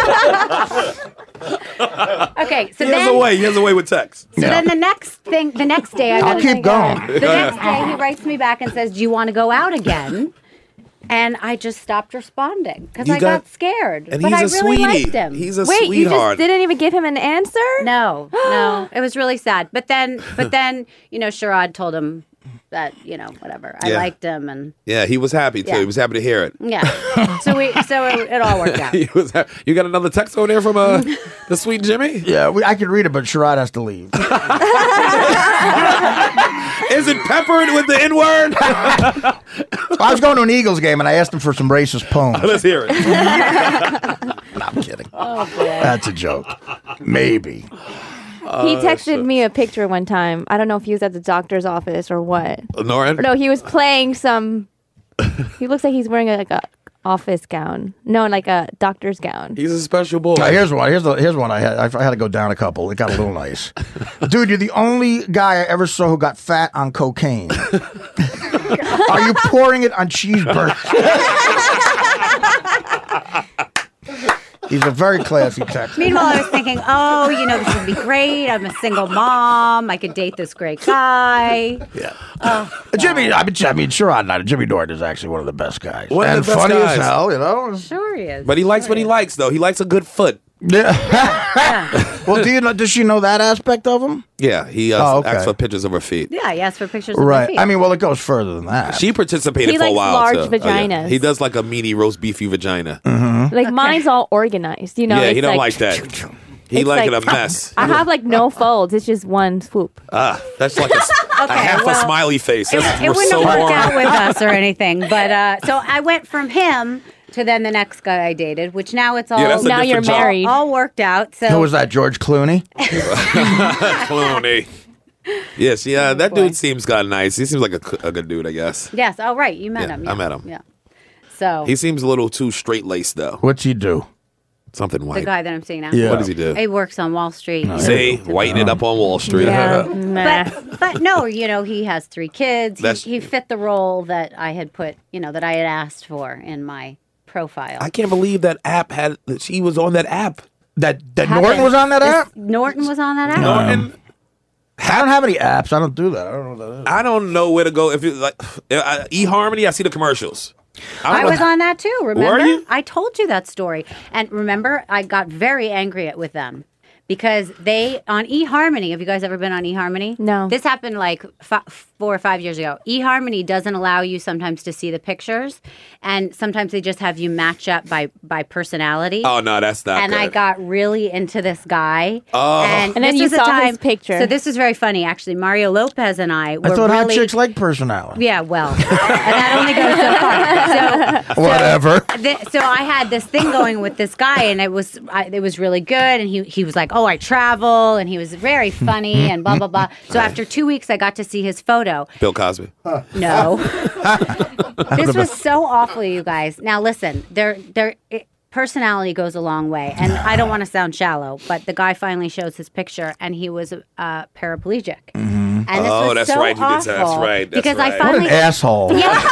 Okay, so He then has a way. He has a way with text. So then the next thing, the next day, I I'll got keep going. The next day, he writes me back and says, "Do you want to go out again?" And I just stopped responding because You I got- got, scared. And but he's I a really sweetie. liked him. He's a Wait, you just sweetheart. didn't even give him an answer? no, no, it was really sad. But then, but then, you know, Sherrod told him that you know whatever. I Yeah. liked him, and Yeah, he was happy too. Yeah. He was happy to hear it. yeah. So we, so it, it all worked out. He was. Ha- you got another text over there from uh, the sweet Jimmy? Yeah, we, I could read it, but Sherrod has to leave. Is it peppered with the N word? I was going to an Eagles game and I asked him for some racist poems. Let's hear it. No, I'm kidding. Oh boy. That's a joke. Maybe. He texted me a picture one time. I don't know if he was at the doctor's office or what. Norton? Or no, he was playing some. He looks like he's wearing a, like a office gown. No, like a doctor's gown. He's a special boy. Uh, here's one. Here's the, here's one I had. I, I had to go down a couple. It got a little nice. Dude, you're the only guy I ever saw who got fat on cocaine. Are you pouring it on cheeseburgers? He's a very classy text. Meanwhile, I was thinking, oh, you know, this would be great. I'm a single mom. I could date this great guy. Jimmy, I mean, I mean, sure, I'm not. Jimmy Norton is actually one of the best guys. One of and the best funny guys. as hell, you know. Sure he is. But he likes what he likes, though. He likes a good foot. Yeah. Well, do you know? Does she know that aspect of him? Yeah, he uh, Oh, okay. asks for pictures of her feet. Yeah, he asked for pictures of my Right. feet. I mean, well, it goes further than that. She participated He for a likes while. large too. Oh, yeah. vaginas. He does like a meaty roast beefy vagina. Like mine's all organized. You know. yeah, it's he don't like, that. He It's like, like- it a mess. I have like no folds. It's just one swoop. Ah, that's like a, s- a Okay, half a well, smiley face. it, That's, it we're wouldn't so have worked boring. out with us or anything. But uh, so I went from him to then the next guy I dated, which now it's all Yeah, that's a Now you're different job. married. all worked out. So Who was that? George Clooney? Clooney. Yes, yeah, that boy. dude seems kind of nice. He seems like a, c- a good dude, I guess. yes, oh right, you met Yeah, him. I yeah. met him. Yeah. So He seems a little too straight laced, though. What's he do? Something the white. guy that I'm seeing now. Yeah. What does he do? He works on Wall Street. See, whiten it up on Wall Street. Yeah. Nah. But but no, you know, he has three kids. He, That's- he fit the role that I had put, you know, that I had asked for in my profile. I can't believe that app had. That she was on that app. That that Happened. Norton was on that This- app? Norton was on that app. Norton. I don't have any apps. I don't do that. I don't know what that is. I don't know where to go. If it like uh, eHarmony, I see the commercials. I, I don't was know. on that too. Remember? Were you? I told you that story. And remember, I got very angry at, with them because they on eHarmony. Have you guys ever been on eHarmony? No. This happened like f- four or five years ago. eHarmony doesn't allow you sometimes to see the pictures, and sometimes they just have you match up by by personality. Oh no, that's not. And good. I got really into this guy. Oh. And, And then this you was a saw time, his picture. So this was very funny, actually. Mario Lopez and I were I thought hot really. chicks like personality. Yeah, well, and that only goes so far. So, Whatever. th- so I had this thing going with this guy, and it was I, it was really good. And he he was like, "Oh, I travel," and he was very funny, and blah blah blah. So after two weeks, I got to see his photo. Bill Cosby. No, this was so awful, you guys. Now listen, their their it, personality goes a long way, and I don't want to sound shallow, but the guy finally shows his picture, and he was uh, paraplegic. Mm-hmm. And this Oh, was that's so right, you did say- that's awful right, that's because right. I What What finally an asshole.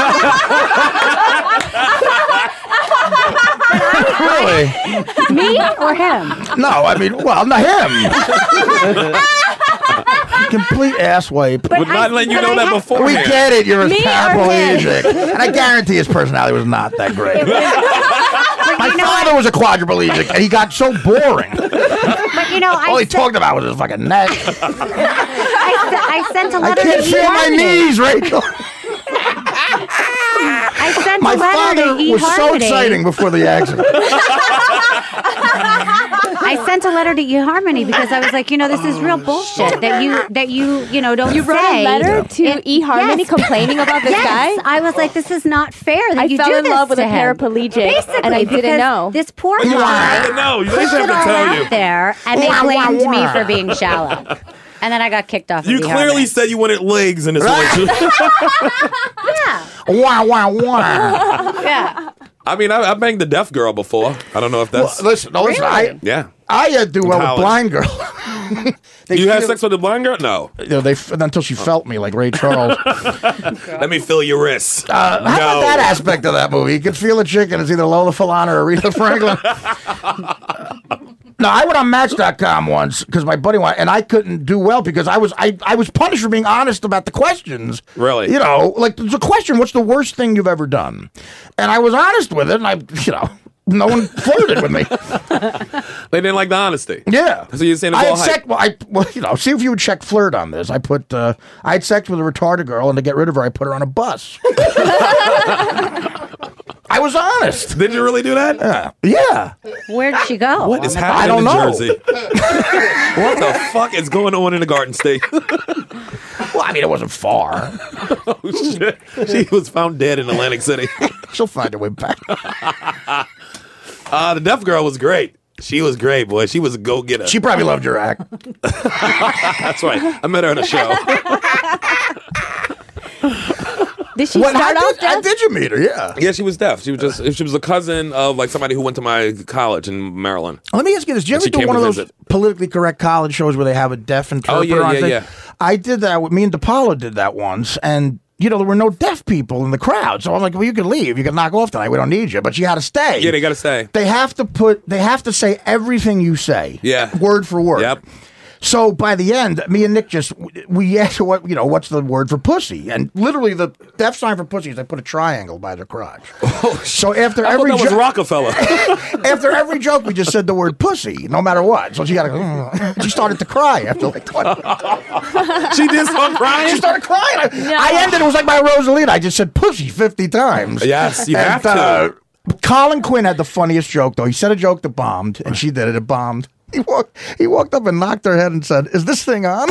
Really? me or him. No, I mean, well, not him. Complete ass wipe. Would not let you but know I that had- before. We get it. You're a Me or him? paraplegic, and I guarantee his personality was not that great. My you know father was a quadriplegic, and he got so boring. But you know, I All he sent, talked about was his fucking neck. I, se- I sent a I letter can't to feel my eHarmony. knees, Rachel. I sent My a letter father to was so eHarmony. exciting before the accident. I sent a letter to eHarmony because I was like, you know, this is real bullshit that you that you you know don't You wrote say. a letter to It- eHarmony yes. complaining about this Yes, guy? I was like, this is not fair that I you fell do in this love with to a him. paraplegic, Basically, and I didn't because know. This poor You guy didn't know. You pushed didn't it have to all tell out you. there, and they Wah, wah, blamed me wah. for being shallow. And then I got kicked off. You of clearly eHarmony. said you wanted legs in this relationship. yeah, Wah, wah, wah. yeah. I mean, I, I banged the deaf girl before. I don't know if Well, that's. listen, no, listen. I, yeah. I uh, do well with college. blind girl. They You had feel- sex with a blind girl? No. You know, they f- until she felt me like Ray Charles. Let me feel your wrists. Uh, how about that aspect of that movie? You could feel a chick, and it's either Lola Falana or Aretha Franklin. No, I went on Match dot com once because my buddy wanted, and I couldn't do well because I was I, I was punished for being honest about the questions. Really? You know, like there's a question: what's the worst thing you've ever done? And I was honest with it, and I, you know, no one flirted with me. They didn't like the honesty. Yeah. So you're saying it's I all had hype. sex. Well, I, well, you know, see if you would check flirt on this. I put, uh, I had sex with a retarded girl, and to get rid of her, I put her on a bus. I was honest. Did you really do that? Yeah. Yeah. Where'd she go? What is On the happening I don't in know. Jersey? What the fuck is going on in the Garden State? Well, I mean, it wasn't far. Oh, shit. She was found dead in Atlantic City. She'll find her way back. Uh, the deaf girl was great. She was great, boy. She was a go-getter. She probably loved your act. That's right. I met her on a show. Did she What, start how, off did, how deaf? did you meet her? Yeah. Yeah, she was deaf. She was just she was a cousin of like somebody who went to my college in Maryland. Let me ask you this: Did you And ever she do came one to of those visit. politically correct college shows where they have a deaf interpreter Oh, yeah, on yeah, stage? yeah. I did that. With, me and DePaulo did that once, and you know there were no deaf people in the crowd. So I'm like, well, you can leave. You can knock off tonight. We don't need you. But you had to stay. Yeah, they got to stay. They have to put. They have to say everything you say. Yeah. Word for word. Yep. So by the end, me and Nick just we asked what you know what's the word for pussy, and literally the deaf sign for pussy is they put a triangle by their crotch. Oh, So after I thought every that was jo- Rockefeller. after every joke, we just said the word pussy, no matter what. So she got to. Mm. She started to cry after like twenty. She did start crying. She started crying. I, I ended. It was like my Rosalina. I just said pussy fifty times. Yes, you And, have to. uh, Colin Quinn had the funniest joke though. He said a joke that bombed, and she did it. It bombed. He walked. He walked up and knocked her head and said, "Is this thing on?"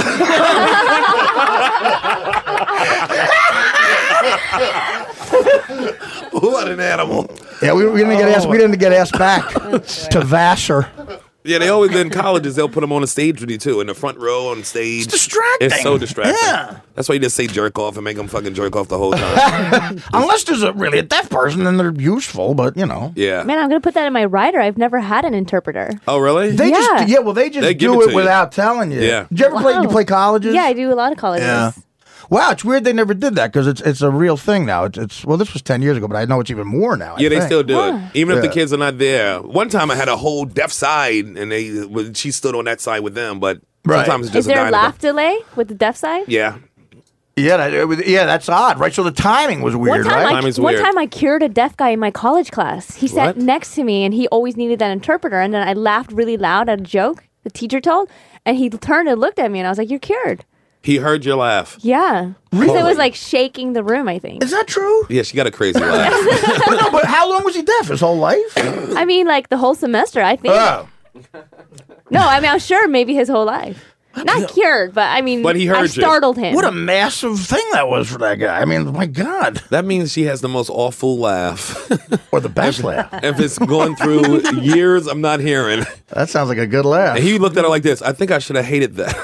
What an animal. Yeah, we, we didn't get asked. We didn't get asked back to Vassar. Yeah, they always in colleges they'll put them on a stage with you too, in the front row on stage. It's distracting. It's so distracting. Yeah. That's why you just say jerk off and make them fucking jerk off the whole time. Unless there's a really a deaf person, then they're useful. But you know, Yeah. Man, I'm gonna put that in my rider. I've never had an interpreter. Oh, really? they Yeah. just yeah. Well, they just They give do it it, to you. without telling you. Yeah. Did you ever play? You play colleges? Yeah, I do a lot of colleges. Yeah. Wow, it's weird they never did that because it's it's a real thing now. It's it's well, this was ten years ago, but I know it's even more now. I Yeah, they think. still do it, even if the Yeah. kids are not there. One time I had a whole deaf side, and they well, she stood on that side with them. But Right. sometimes it's Is just a there a dynamo. laugh delay with the deaf side? Yeah, Yeah, that, it was, yeah, that's odd, right? So the timing was One weird, time, right? I, Timing's one weird. time I cured a deaf guy in my college class. He sat What? next to me and he always needed that interpreter. And then I laughed really loud at a joke the teacher told, and he turned and looked at me and I was like, "You're cured." He heard your laugh. Yeah. Because it was like shaking the room, I think. Is that true? Yeah, she got a crazy laugh. But no, but how long was he deaf? His whole life? I mean, like the whole semester, I think. Oh. No, I mean, I'm sure maybe his whole life. Not cured, but I mean, But he heard I you. startled him. What a massive thing that was for that guy. I mean, my God. That means she has the most awful laugh. Or the best laugh. If it's going through years, I'm not hearing. That sounds like a good laugh. And he looked at her like this. I think I should have hated that.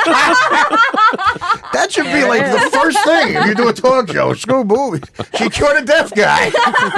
That should be like the first thing if you do a talk show. Screw movies. She cured a deaf guy.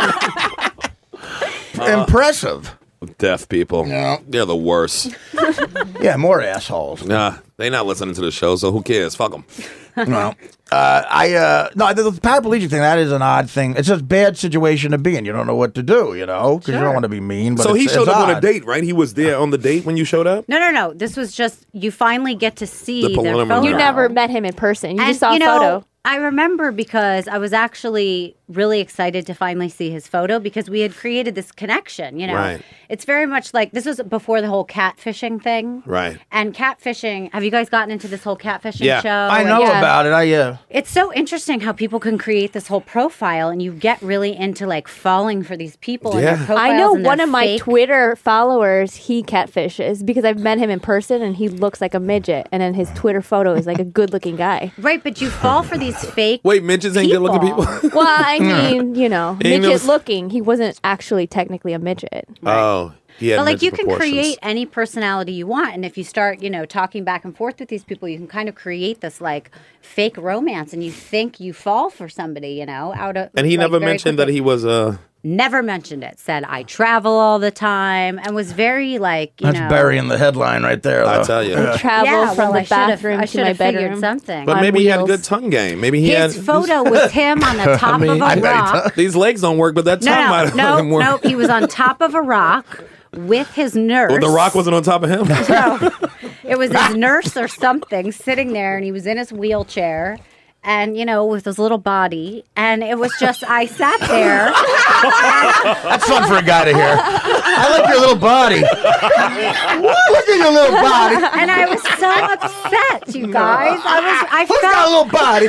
Impressive. Deaf people. Yeah. They're the worst. Yeah, more assholes. Nah, they not listening to the show, so who cares? Fuck them. Well, uh, I uh, no, the, the paraplegic thing, that is an odd thing. It's a bad situation to be in. You don't know what to do, you know, because you don't want to be mean. But So he it's- showed it's up on a odd. date, right? He was there on the date when you showed up? No, no, no. This was just you finally get to see The their preliminary. photo. You never met him in person. You And, just saw you a know, photo. I remember because I was actually really excited to finally see his photo because we had created this connection, you know. Right. It's very much like this was before the whole catfishing thing. Right. And catfishing, have you guys gotten into this whole catfishing Yeah. show? I know And- Yeah. about it. I uh, It's so interesting how people can create this whole profile and you get really into like falling for these people and Yeah. their profiles. I know and one their of my fake- Twitter followers, he catfishes because I've met him in person and he looks like a midget. And then his Twitter photo is like a good looking guy. Right, but you fall for these fake. Wait, midgets ain't good looking people? Well, I mean, you know, He midget knows- looking. He wasn't actually technically a midget. Oh, he had But like you midget can proportions. create any personality you want, and if you start, you know, talking back and forth with these people, you can kind of create this like fake romance, and you think you fall for somebody, you know, out of. And he like, never very mentioned that quickly. he was uh Never mentioned it. Said I travel all the time, and was very like you that's know. burying the headline right there. I though. tell you. Travel Yeah, from well, the I should have. bathroom I to should my have figured bedroom. something. But on maybe he had wheels. good tongue game. Maybe he His had photo was him on the top mean, of I a bet he rock. does. these legs don't work, but that tongue might No, have no, work. no, no. He was on top of a rock with his nurse. Well, the rock wasn't on top of him. No, it was his nurse or something sitting there, and he was in his wheelchair, and you know, with his little body, and it was just I sat there. That's fun for a guy to hear. I like your little body. Look at your little body. And I was so upset, you guys. I was, I Who's got a felt, little body?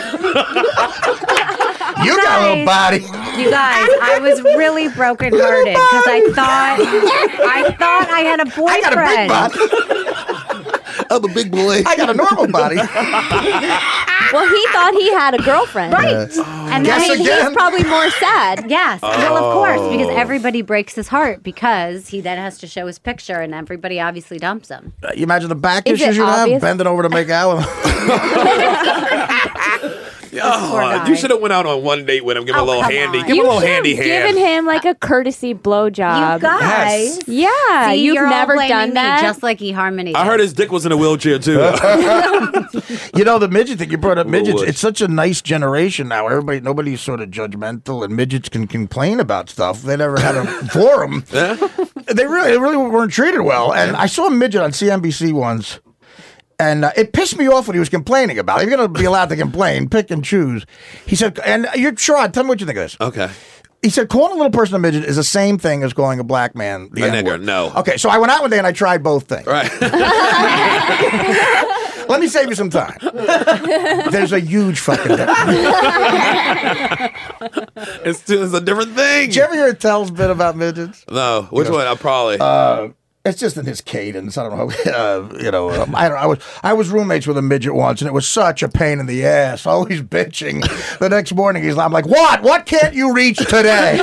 You got a little body. you guys, I was really brokenhearted because I thought, I thought I had a boyfriend. I got a big body. I'm a big boy. I got a normal body. Well, he thought he had a girlfriend. Right. And Guess then again. He's probably more sad. Yes, well, of course, because Oh. everybody breaks his heart because he then has to show his picture, and everybody obviously dumps him. You imagine the back Is issues it you have obvious? bending over to make out with Oh, guy. you should have went out on one date with him. Give him Oh, a little come handy. on. Give him You a little should handy have hand. given him like a courtesy blowjob. You guys. Yeah, See, you've you're all never blaming done me, that. just like eHarmony. I heard his dick was in a wheelchair too. You know, the midget thing, you brought up midgets. Woolwich. It's such a nice generation now. Everybody, nobody's sort of judgmental, and midgets can complain about stuff. They never had a forum. They really, they really weren't treated well. And I saw a midget on C N B C once, and uh, it pissed me off what he was complaining about. You're going to be allowed to complain, pick and choose. He said, and you're sure, tell me what you think of this. Okay. He said, calling a little person a midget is the same thing as calling a black man the A N-word. nigger, no. Okay, so I went out one day and I tried both things. Right. Let me save you some time. There's a huge fucking difference. it's, it's a different thing. Did you ever hear a Tell's bit about midgets? No, which one? I probably. Uh, it's just in his cadence. I don't know. Uh, you know, um, I don't. I was I was roommates with a midget once, and it was such a pain in the ass. Always bitching. The next morning, he's. I'm like, what? What can't you reach today?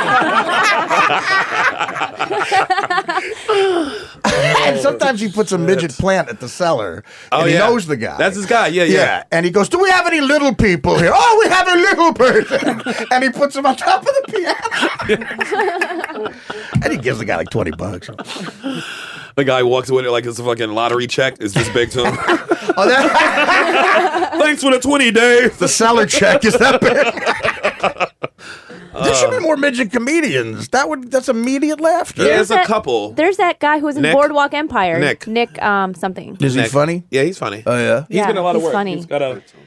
And sometimes he puts a midget plant at the cellar, and Oh, he yeah. knows the guy. That's his guy. Yeah, yeah. Yeah, and he goes, "Do we have any little people here?" "Oh, we have a little person," and he puts him on top of the piano. And he gives the guy like twenty bucks. The guy walks with it like it's a fucking lottery check. It's this big to him. Oh, that, Thanks for the twenty, Dave. the seller check is that big. There should be more midget comedians. That would that's immediate laughter. Yeah, there's a that- couple. There's that guy who was in Nick? Boardwalk Empire. Nick. Nick um something. Is he Nick. funny? Yeah, he's funny. Oh yeah. He's Yeah, been in a lot of he's work. funny. He's got a.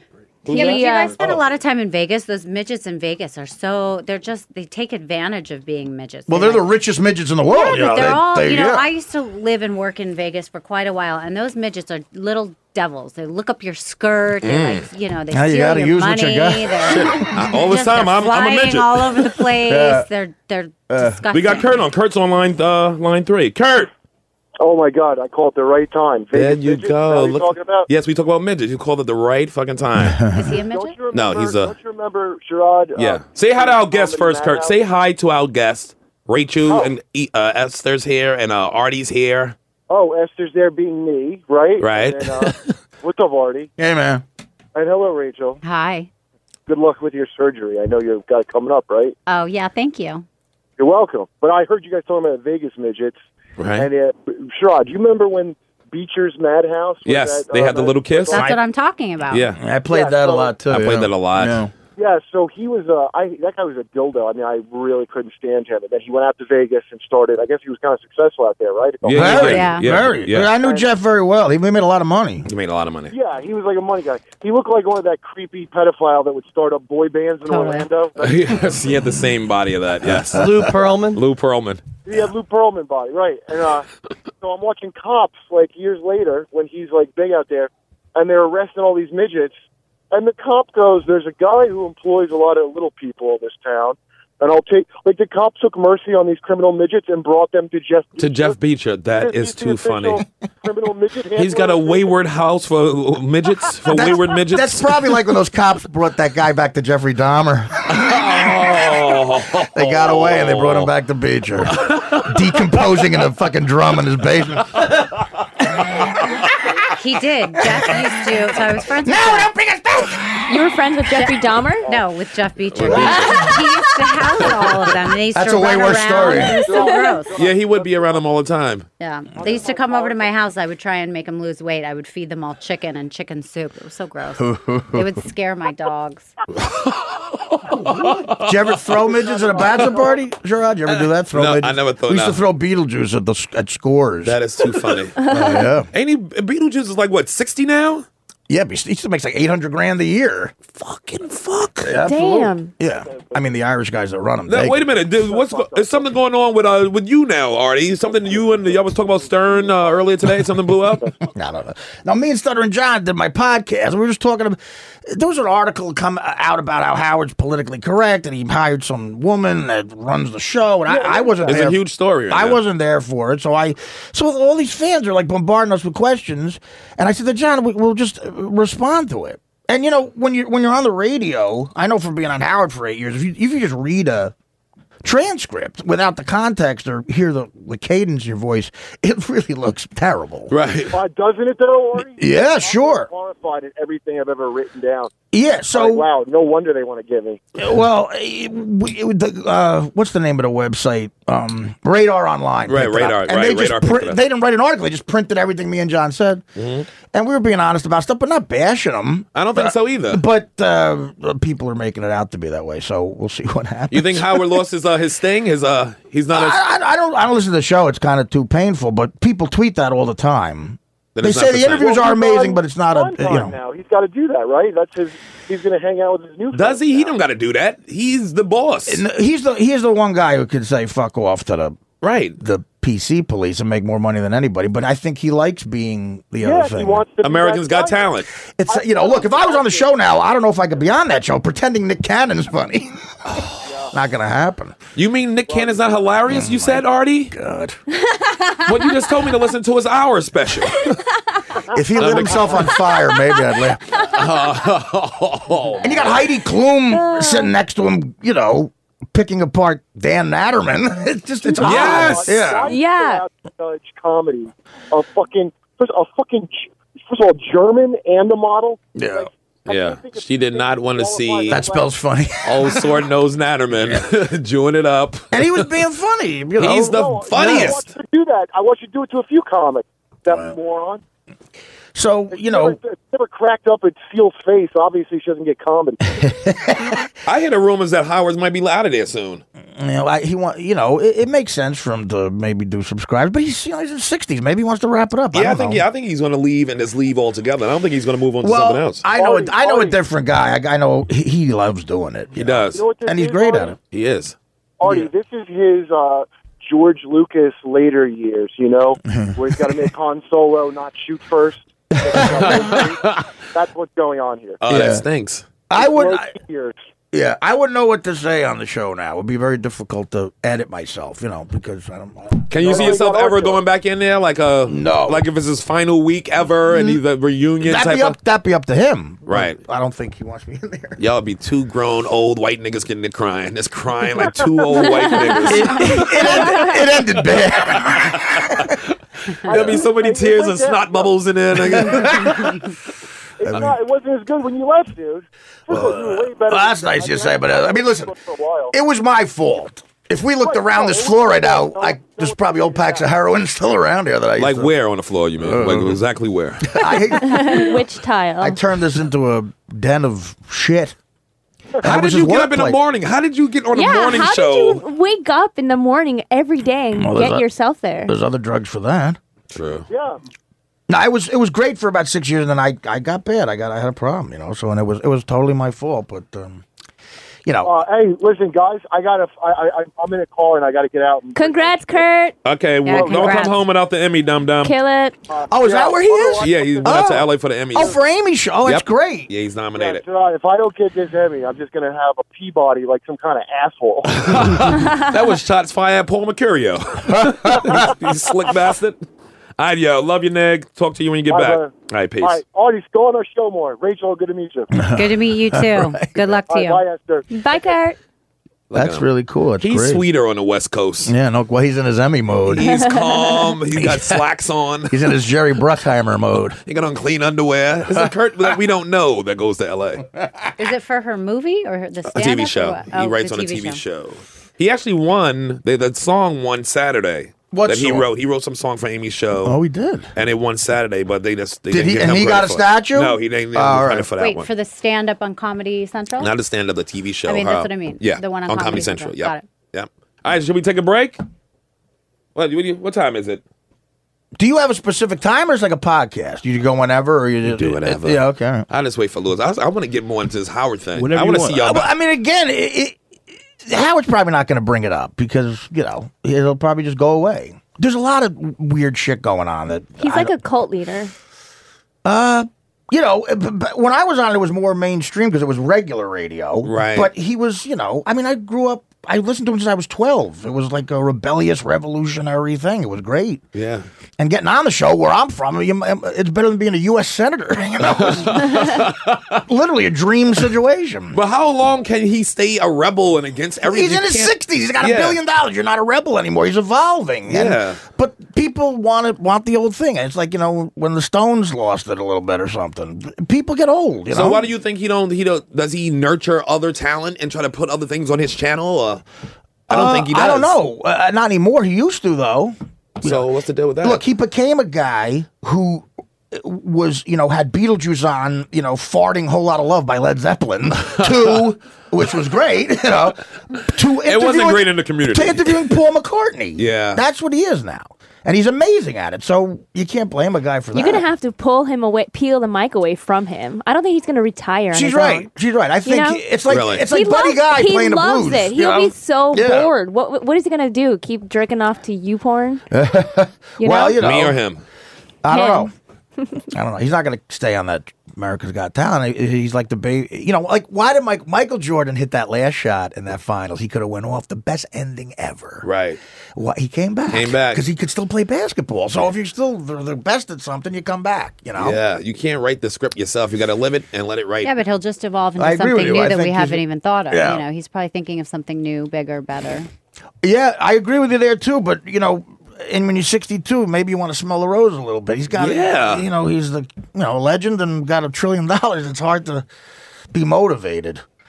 Yeah, but He, you uh, guys spend a lot of time in Vegas. Those midgets in Vegas are so, they're just, they take advantage of being midgets. Well, They they're the like- richest midgets in the world. Yeah, you but know. they're They- all, they- you know, yeah. I used to live and work in Vegas for quite a while, and those midgets are little devils. They look up your skirt. They like, you know, they Now you steal gotta your use what money. you got. They're All this just- time, they're I'm, I'm a flying midget. all over the place. Yeah. They're they're disgusting. We got Kurt on. Kurt's on line uh, line three. Kurt. Oh my God! I called at the right time. There Vegas you midgets, is that go. what you're Look- talking about? Yes, we talk about midgets. You called it the right fucking time. Is he a Don't midget? you remember, No, he's a- Don't you remember, Sherrod? yeah. uh, Say hi to our guest Comedy first, Kurt. Madhouse? Say hi to our guest. Rachel Oh. and uh, Esther's here and uh, Artie's here. Oh, Esther's there being me, right? Right. And, uh, what's up, Artie? Hey, man. And hello, Rachel. Hi. Good luck with your surgery. I know you've got it coming up, right? Oh, yeah, thank you. You're welcome. But I heard you guys talking about Vegas midgets. Right. And uh, Sherrod, do you remember when Beecher's Madhouse? was Yes, at, they uh, had the little kiss. That's what I'm talking about. Yeah. I played Yeah, that a so- lot, too. I played yeah. that a lot. Yeah. Yeah, so he was uh I that guy was a dildo. I mean, I really couldn't stand him. And then he went out to Vegas and started. I guess he was kind of successful out there, right? Yeah, yeah, Very, Yeah. very. Yeah. I knew Jeff very well. He made a lot of money. You made a lot of money. Yeah, he was like a money guy. He looked like one of that creepy pedophile that would start up boy bands in Totally. Orlando. Yes, he had the same body of that. Yes. Lou Pearlman. Lou Pearlman. He had Lou Pearlman body, right? And uh, so I'm watching Cops like years later when he's like big out there, and they're arresting all these midgets. And the cop goes, "There's a guy who employs a lot of little people in this town, and I'll take." Like the cop took mercy on these criminal midgets and brought them to Jeff. To Jeff Beecher. That He's is the too funny. official Criminal midget He's got a handler. wayward house for midgets, for wayward midgets. That's probably like when those cops brought that guy back to Jeffrey Dahmer. Oh. They got away and they brought him back to Beecher. Decomposing in a fucking drum in his basement. He did. Jeff used to. So I was friends with No, Jeff. don't bring us back! You were friends with Jeffrey Dahmer? No, with Jeff Beecher. he used to house all of them. They used That's to a way run worse around. story. It was so gross. Yeah, he would be around them all the time. Yeah. They used to come over to my house. I would try and make them lose weight. I would feed them all chicken and chicken soup. It was so gross. They would scare my dogs. Did you ever throw midgets at a bachelor party? Sherrod, did you ever do that? Throw No, midgets? I never thought- We used no. to throw Beetlejuice at the at scores. That is too funny. Oh, yeah. Ain't he? Beetlejuice is like, what, sixty now? Yeah, but he still makes like eight hundred grand a year. Fucking fuck. Absolutely. Damn. Yeah. I mean, the Irish guys that run him. Now, they- wait a minute. Dude, what's go- is something going on with uh with you now, Artie? Something you and y'all was talking about Stern uh, earlier today. Something blew up. I don't know. Now, me and Stutter and John did my podcast. We were just talking about. There was an article come out about how Howard's politically correct, and he hired some woman that runs the show. And I, I wasn't. It's there. a huge story. Right I now. wasn't there for it, so I. So all these fans are like bombarding us with questions, and I said to John, we, "We'll just uh, respond to it." And you know, when you when you're on the radio, I know from being on Howard for eight years, if you if you just read a transcript without the context or hear the, the cadence in your voice, it really looks terrible. Right. Uh, doesn't it though, Artie? Yeah, I'm sure. horrified at everything I've ever written down. Yeah, so Like, wow, no wonder they want to get me. well, it, it, the, uh, what's the name of the website? Um, Radar Online. Right, picked it up. Radar, And right, they just Radar picked print- it up. they didn't write an article. They just printed everything me and John said, and we were being honest about stuff, but not bashing them. I don't think so either. But uh, people are making it out to be that way, so we'll see what happens. You think Howard lost his uh, his sting? His uh, he's not as. I, I, I don't. I don't listen to the show. It's kind of too painful. But people tweet that all the time. Then They it's say not the the same. interviews Well, are he's amazing, on but it's not a primetime you know. now. He's got to do that, right? That's his. He's going to hang out with his new. Does friends he? He now. don't got to do that. He's the boss. And he's the he's the one guy who could say fuck off to the Right. the P C police and make more money than anybody. But I think he likes being the Yeah, other he thing. wants to. be Americans that Got guy. Talent. It's you know, look, if I was on the show now, I don't know if I could be on that show pretending Nick Cannon's funny. Not gonna happen. You mean Nick Cannon's not hilarious? You said, Artie? God. What you just told me to listen to his hour special. If he lit himself on fire, maybe I'd laugh. And you got Heidi Klum sitting next to him, you know, picking apart Dan Natterman. It's just it's Yes! odd. Yeah. Why Yeah. put out such comedy of fucking first a fucking first of all German and a model. Yeah. Like, I Yeah. can't think of She did not want to qualified see That spells funny. old sword nose Natterman chewing it up. And he was being funny. You know? He's the No, I want funniest. you to do that. I want you to do it to a few comics. That moron. So, you know. Never, it's never cracked up at Seal's face. Obviously, she doesn't get comedy. I hear the rumors that Howard might be out of there soon. You know, I, he want, you know, it, it makes sense for him to maybe do subscribe, but he's, you know, he's in his sixties. Maybe he wants to wrap it up. I Yeah, I, don't think know. yeah, I think he's going to leave and just leave altogether. I don't think he's going to move on to well, something else. I know, Artie, a, I know a Artie. different guy. I, I know he, he loves doing it. He you know? does. You know what this And he's is, great Artie? at it. He is. Artie, Yeah. this is his uh, George Lucas later years, you know, where he's got to make Han Solo not shoot first. That's what's going on here. Oh, Yeah. that stinks. I would, Low I, years. yeah, I wouldn't know what to say on the show now. It would be very difficult to edit myself, you know, because I don't. Can you No, see no, yourself you got ever Arthur. going back in there, like a No. like if it's his final week ever and he's a reunion That'd type be up. of? That'd be up to him. Right. But I don't think he wants me in there. Y'all be two grown old white niggas getting to crying. It's crying like two old white niggas. it, ended, it ended bad. There'll be so many tears and snot bubbles in there. Nigga. It's not, it wasn't as good when you left, dude. First of all, you were way better. Well, that's than- nice I you mean, say, but uh, I mean, listen, for a while. it was my fault. If we looked Right, around no, this it was floor right your now, fault. I, Don't- there's don't probably old figure it packs of out. heroin still around here that I used Like to- where on the floor, you mean? Like exactly where? I, Which tile? I turned this into a den of shit. How did you get up in the morning? How did you get on yeah, a morning how show? did you wake up in the morning every day and Well, there's get a- yourself there? There's other drugs for that. True. Yeah. No, it was it was great for about six years, and then I, I got bad. I got I had a problem, you know. So and it was it was totally my fault. But um, you know, Uh, hey, listen, guys. I gotta. I, I, I'm in a car and I gotta get out. And, Congrats, Kurt. Okay, well, don't congrats. come home without the Emmy, dum dum. Kill it. oh, is that where he is? Yeah, he went out to Oh. L A for the Emmy. Oh, for Amy's show. Oh, that's Yep. great. Yeah, he's Yeah, nominated. so, uh, if I don't get this Emmy, I'm just gonna have a Peabody like some kind of asshole. That was shots fired at Paul Mercurio. You slick bastard. All right, yo, love you, Neg. Talk to you when you get All right, back. brother. All right, peace. All right, Artie, go on our show more. Rachel, good to meet you. Good to meet you too. Good luck to All you. right, bye, Esther. Bye, Kurt. Look at That's him. really cool. It's He's great. sweeter on the West Coast. Yeah, no, well, he's in his Emmy mode. He's calm. He's got slacks on. He's in his Jerry Bruckheimer mode. He got on clean underwear. It's a Kurt that we don't know that goes to L A. Is it for her movie or her- the A stand-up T V or show. what? He Oh, writes the on a T V show. He actually won. The, the song won Saturday. What that he song? wrote? He wrote some song for Amy's show. Oh, he did. And it won Saturday, but they just they Did didn't he- give and him he got credit a for it. statue? No, he didn't get All credit right. for that Wait, one. for the stand-up on Comedy Central? Not the stand up, the T V show. I mean, Her- that's what I mean. Yeah, The one on Comedy, Comedy Central. Central. Yeah, Got it. yeah. All right, should we take a break? What? What, do you, what time is it? Do you have a specific time, or is it like a podcast? You do go whenever, or you just do whatever. Yeah, okay. all right. I just wait for Lewis. I, I want to get more into this Howard thing. Whenever I want you to see want. y'all. Uh, back. I mean, again, it, it, Howard's probably not going to bring it up because you know it'll probably just go away. There's a lot of weird shit going on that He's I like don't- a cult leader. you know, b- b- when I was on, it was more mainstream because it was regular radio. Right. But he was, you know, I mean, I grew up, I listened to him since I was twelve. It was like a rebellious, revolutionary thing. It was great. Yeah. And getting on the show where I'm from, you- it's better than being a U S senator. You know, it's literally a dream situation. But how long can he stay a rebel and against everything? He's in You his can't- sixties. He's got a Yeah. billion dollars. You're not a rebel anymore. He's evolving. And- Yeah. but people want it, want the old thing. It's like, you know, when the Stones lost it a little bit or something. People get old, you know? So why do you think he don't? He don't? Does he nurture other talent and try to put other things on his channel? Or I don't Uh, think he does. I don't know. Uh, not anymore. He used to, though. So what's the deal with that? Look, he became a guy who was, you know, had Beetlejuice on, you know, farting "Whole Lot of Love" by Led Zeppelin, to, which was great, you know, to It wasn't interviewing- great in the community. to interviewing Paul McCartney. Yeah. That's what he is now. And he's amazing at it. So you can't blame a guy for You're that. gonna have to pull him away, peel the mic away from him. I don't think he's gonna retire. On She's his right. own. She's right. I think know? he- it's like Really? it's like he Buddy loves, Guy he playing the loves blues. it. you He'll know? be so Yeah. bored. What What is he gonna do? Keep jerking off to you porn? You Well, know? you know, Me or him? I don't Him. know. I don't know. He's not going to stay on that America's Got Talent. He- He's like the baby. You know, like why did Mike, Michael Jordan hit that last shot in that finals? He could have went off the best ending ever. Right. Why he came back? Came back. because he could still play basketball. So if you're still the, the best at something, you come back. You know. Yeah. You can't write the script yourself. You got to live it and let it write. Yeah, but he'll just evolve into I agree with something you. new I that we think he's- haven't even thought of. Yeah. You know, he's probably thinking of something new, bigger, better. Yeah, I agree with you there too. But you know, and when you're sixty-two, maybe you want to smell the rose a little bit. He's got, Yeah. you know, he's the you know legend and got a trillion dollars. It's hard to be motivated.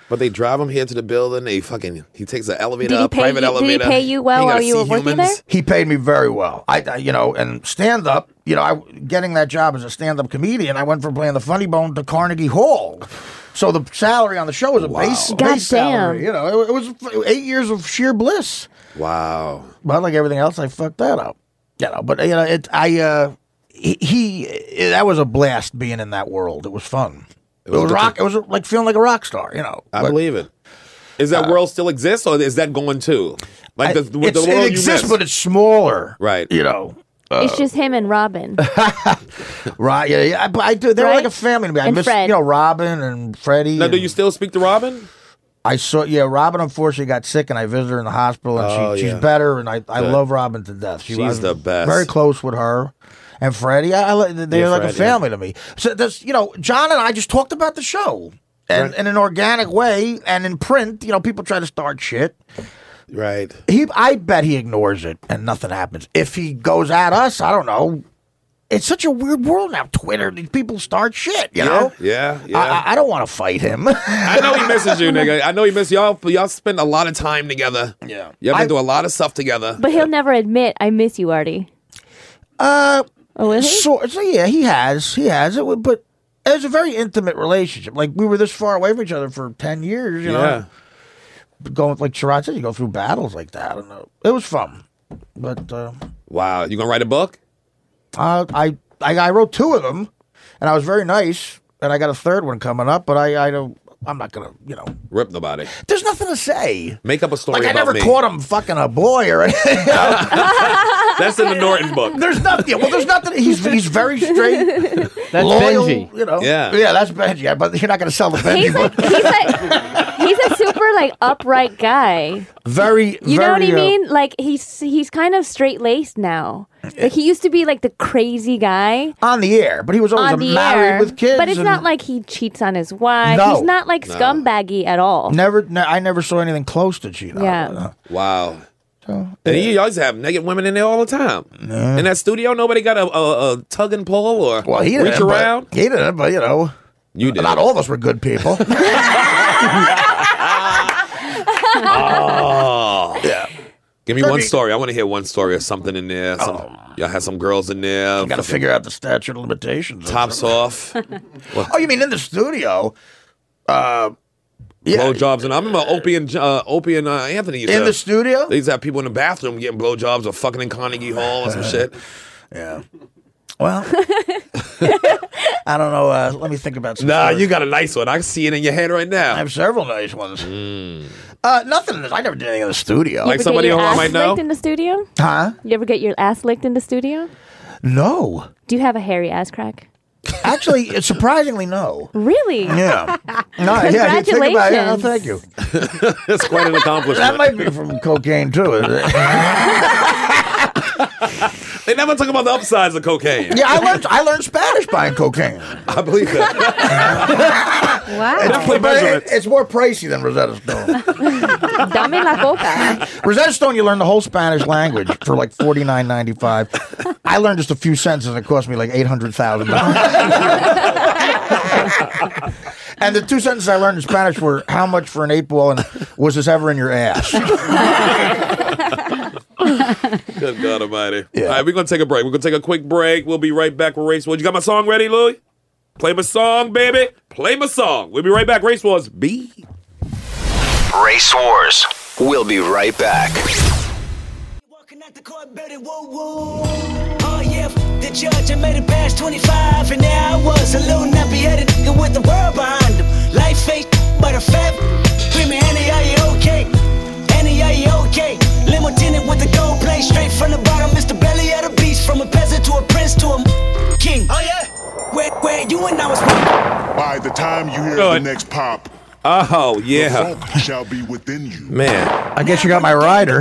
But they drive him here to the building. They fucking he takes an elevator, Did he a pay private you- elevator. did he pay you well He gotta while you see were working humans. there? He paid me very well. I, I you know, and stand up. You know, I getting that job as a stand up comedian. I went from playing the Funny Bone to Carnegie Hall. So the salary on the show was a base, God base salary. damn. You know, it, it was eight years of sheer bliss. Wow. But like everything else, I fucked that up. You know, but you know, it. I uh, he, he that was a blast being in that world. It was fun. It was, was rock. It was like feeling like a rock star. You know, I But- believe it. Is that world still exists, or is that going too? Like the, the, It's- the world it you exists, miss. but it's smaller. Right. You know. It's just him and Robin. Right? Yeah. yeah. I, I do. They're Right? like a family to me. I And miss Fred. you know Robin and Freddie. Now, and do you still speak to Robin? I saw. Yeah, Robin unfortunately got sick, and I visited her in the hospital, and Oh, she, yeah. she's better. And I, I Good. love Robin to death. She She's was the best. Very close with her. And Freddie, I, I, li- they're Yeah, like Fred, a family to me. So this, you know, John and I just talked about the show, and in an organic way, and in print, you know, people try to start shit. Right. He, I bet he ignores it, and nothing happens. If he goes at us, I don't know. It's such a weird world now. Twitter, these people start shit. You know. Yeah, yeah. I, I- I don't want to fight him. I know he misses you, nigga. I know he misses y'all. Y'all spend a lot of time together. Yeah. Y'all been I- do a lot of stuff together. But he'll never admit, I miss you, Artie. Uh, Oh, will he? so, so yeah, he has, he has it, but it's a very intimate relationship. Like we were this far away from each other for ten years, you Yeah. know. Going like Sherrod said, you go through battles like that. I don't know. It was fun, but uh, Wow. You gonna write a book? uh, I, I I wrote two of them, and I was very nice, and I got a third one coming up. But I I don't. I'm not gonna, you know. Rip nobody. There's nothing to say. Make up a story Like I about never me. caught him fucking a boy or anything. you know? That's in the Norton book. There's nothing. Well, there's nothing. He's he's very straight. That's loyal, Benji. You know. Yeah. Yeah, that's Benji. But you're not going to sell the Benji He's book. like, he's like, he's a super like upright guy. Very. You very, know what I uh, mean? Like he's he's kind of straight laced now. Like he used to be like the crazy guy on the air, but he was always on a the married air. with kids. But it's and not like he cheats on his wife. No. He's not like scumbaggy at all. Never. Ne- I never saw anything close to cheating. Yeah. Wow. And you always have naked women in there all the time. In that studio, nobody got a, a, a tug and pull or Well, he reach didn't. around. But, he didn't. But you know, You did. not all of us were good people. Oh. Yeah. Give me Kirby- one story. I want to hear one story or something in there. Some, y'all had some girls in there. Got to figure out the statute of limitations. Tops off. Oh, you mean in the studio? Uh, yeah. Blowjobs. And I remember Opie and, uh, Opie and uh, Anthony used In to, the studio? They used to have people in the bathroom getting blowjobs or fucking in Carnegie Hall or some shit. Yeah. Well, I don't know. Uh, let me think about some. Nah, stories. you got a nice one. I can see it in your head right now. I have several nice ones. Uh, nothing. I never did anything in the studio. Like You ever somebody get your who I ass might know? licked in the studio? Huh? You ever get your ass licked in the studio? No. Do you have a hairy ass crack? Actually, it's surprisingly no. Really? Yeah. No. Yeah. you Think about it. Yeah, no, Congratulations. thank you. That's quite an accomplishment. That might be from cocaine too. Isn't it? They never talk about the upsides of cocaine. Yeah, I learned. I learned Spanish buying cocaine. I believe that. Wow. Definitely But it, measurements. it's more pricey than Rosetta Stone. Dame la coca. Rosetta Stone, you learn the whole Spanish language for like forty nine ninety five. I learned just a few sentences, and it cost me like eight hundred thousand dollars. And the two sentences I learned in Spanish were how much for an eight ball and was this ever in your ass? Good God Almighty. Yeah. All right, we're going to take a break. We're going to take a quick break. We'll be right back with Race Wars. You got my song ready, Louie? Play my song, baby. Play my song. We'll be right back. Race Wars B. Race Wars. We'll be right back. Walking out the court, building woo woo. Oh yeah, the judge, I made it past twenty-five, and there I was, a little nappy-headed nigga with the world behind him. Life face, but a fat. Screaming, Annie, are you okay? Annie, are you okay? Limo tinted with the gold plate, straight from the bottom. Mister Belly of the beast, from a peasant to a prince to a king. Oh yeah, where where you and I was. By the time you hear Good. the next pop, Oh, yeah. the funk shall be within you. Man, I guess you got my rider.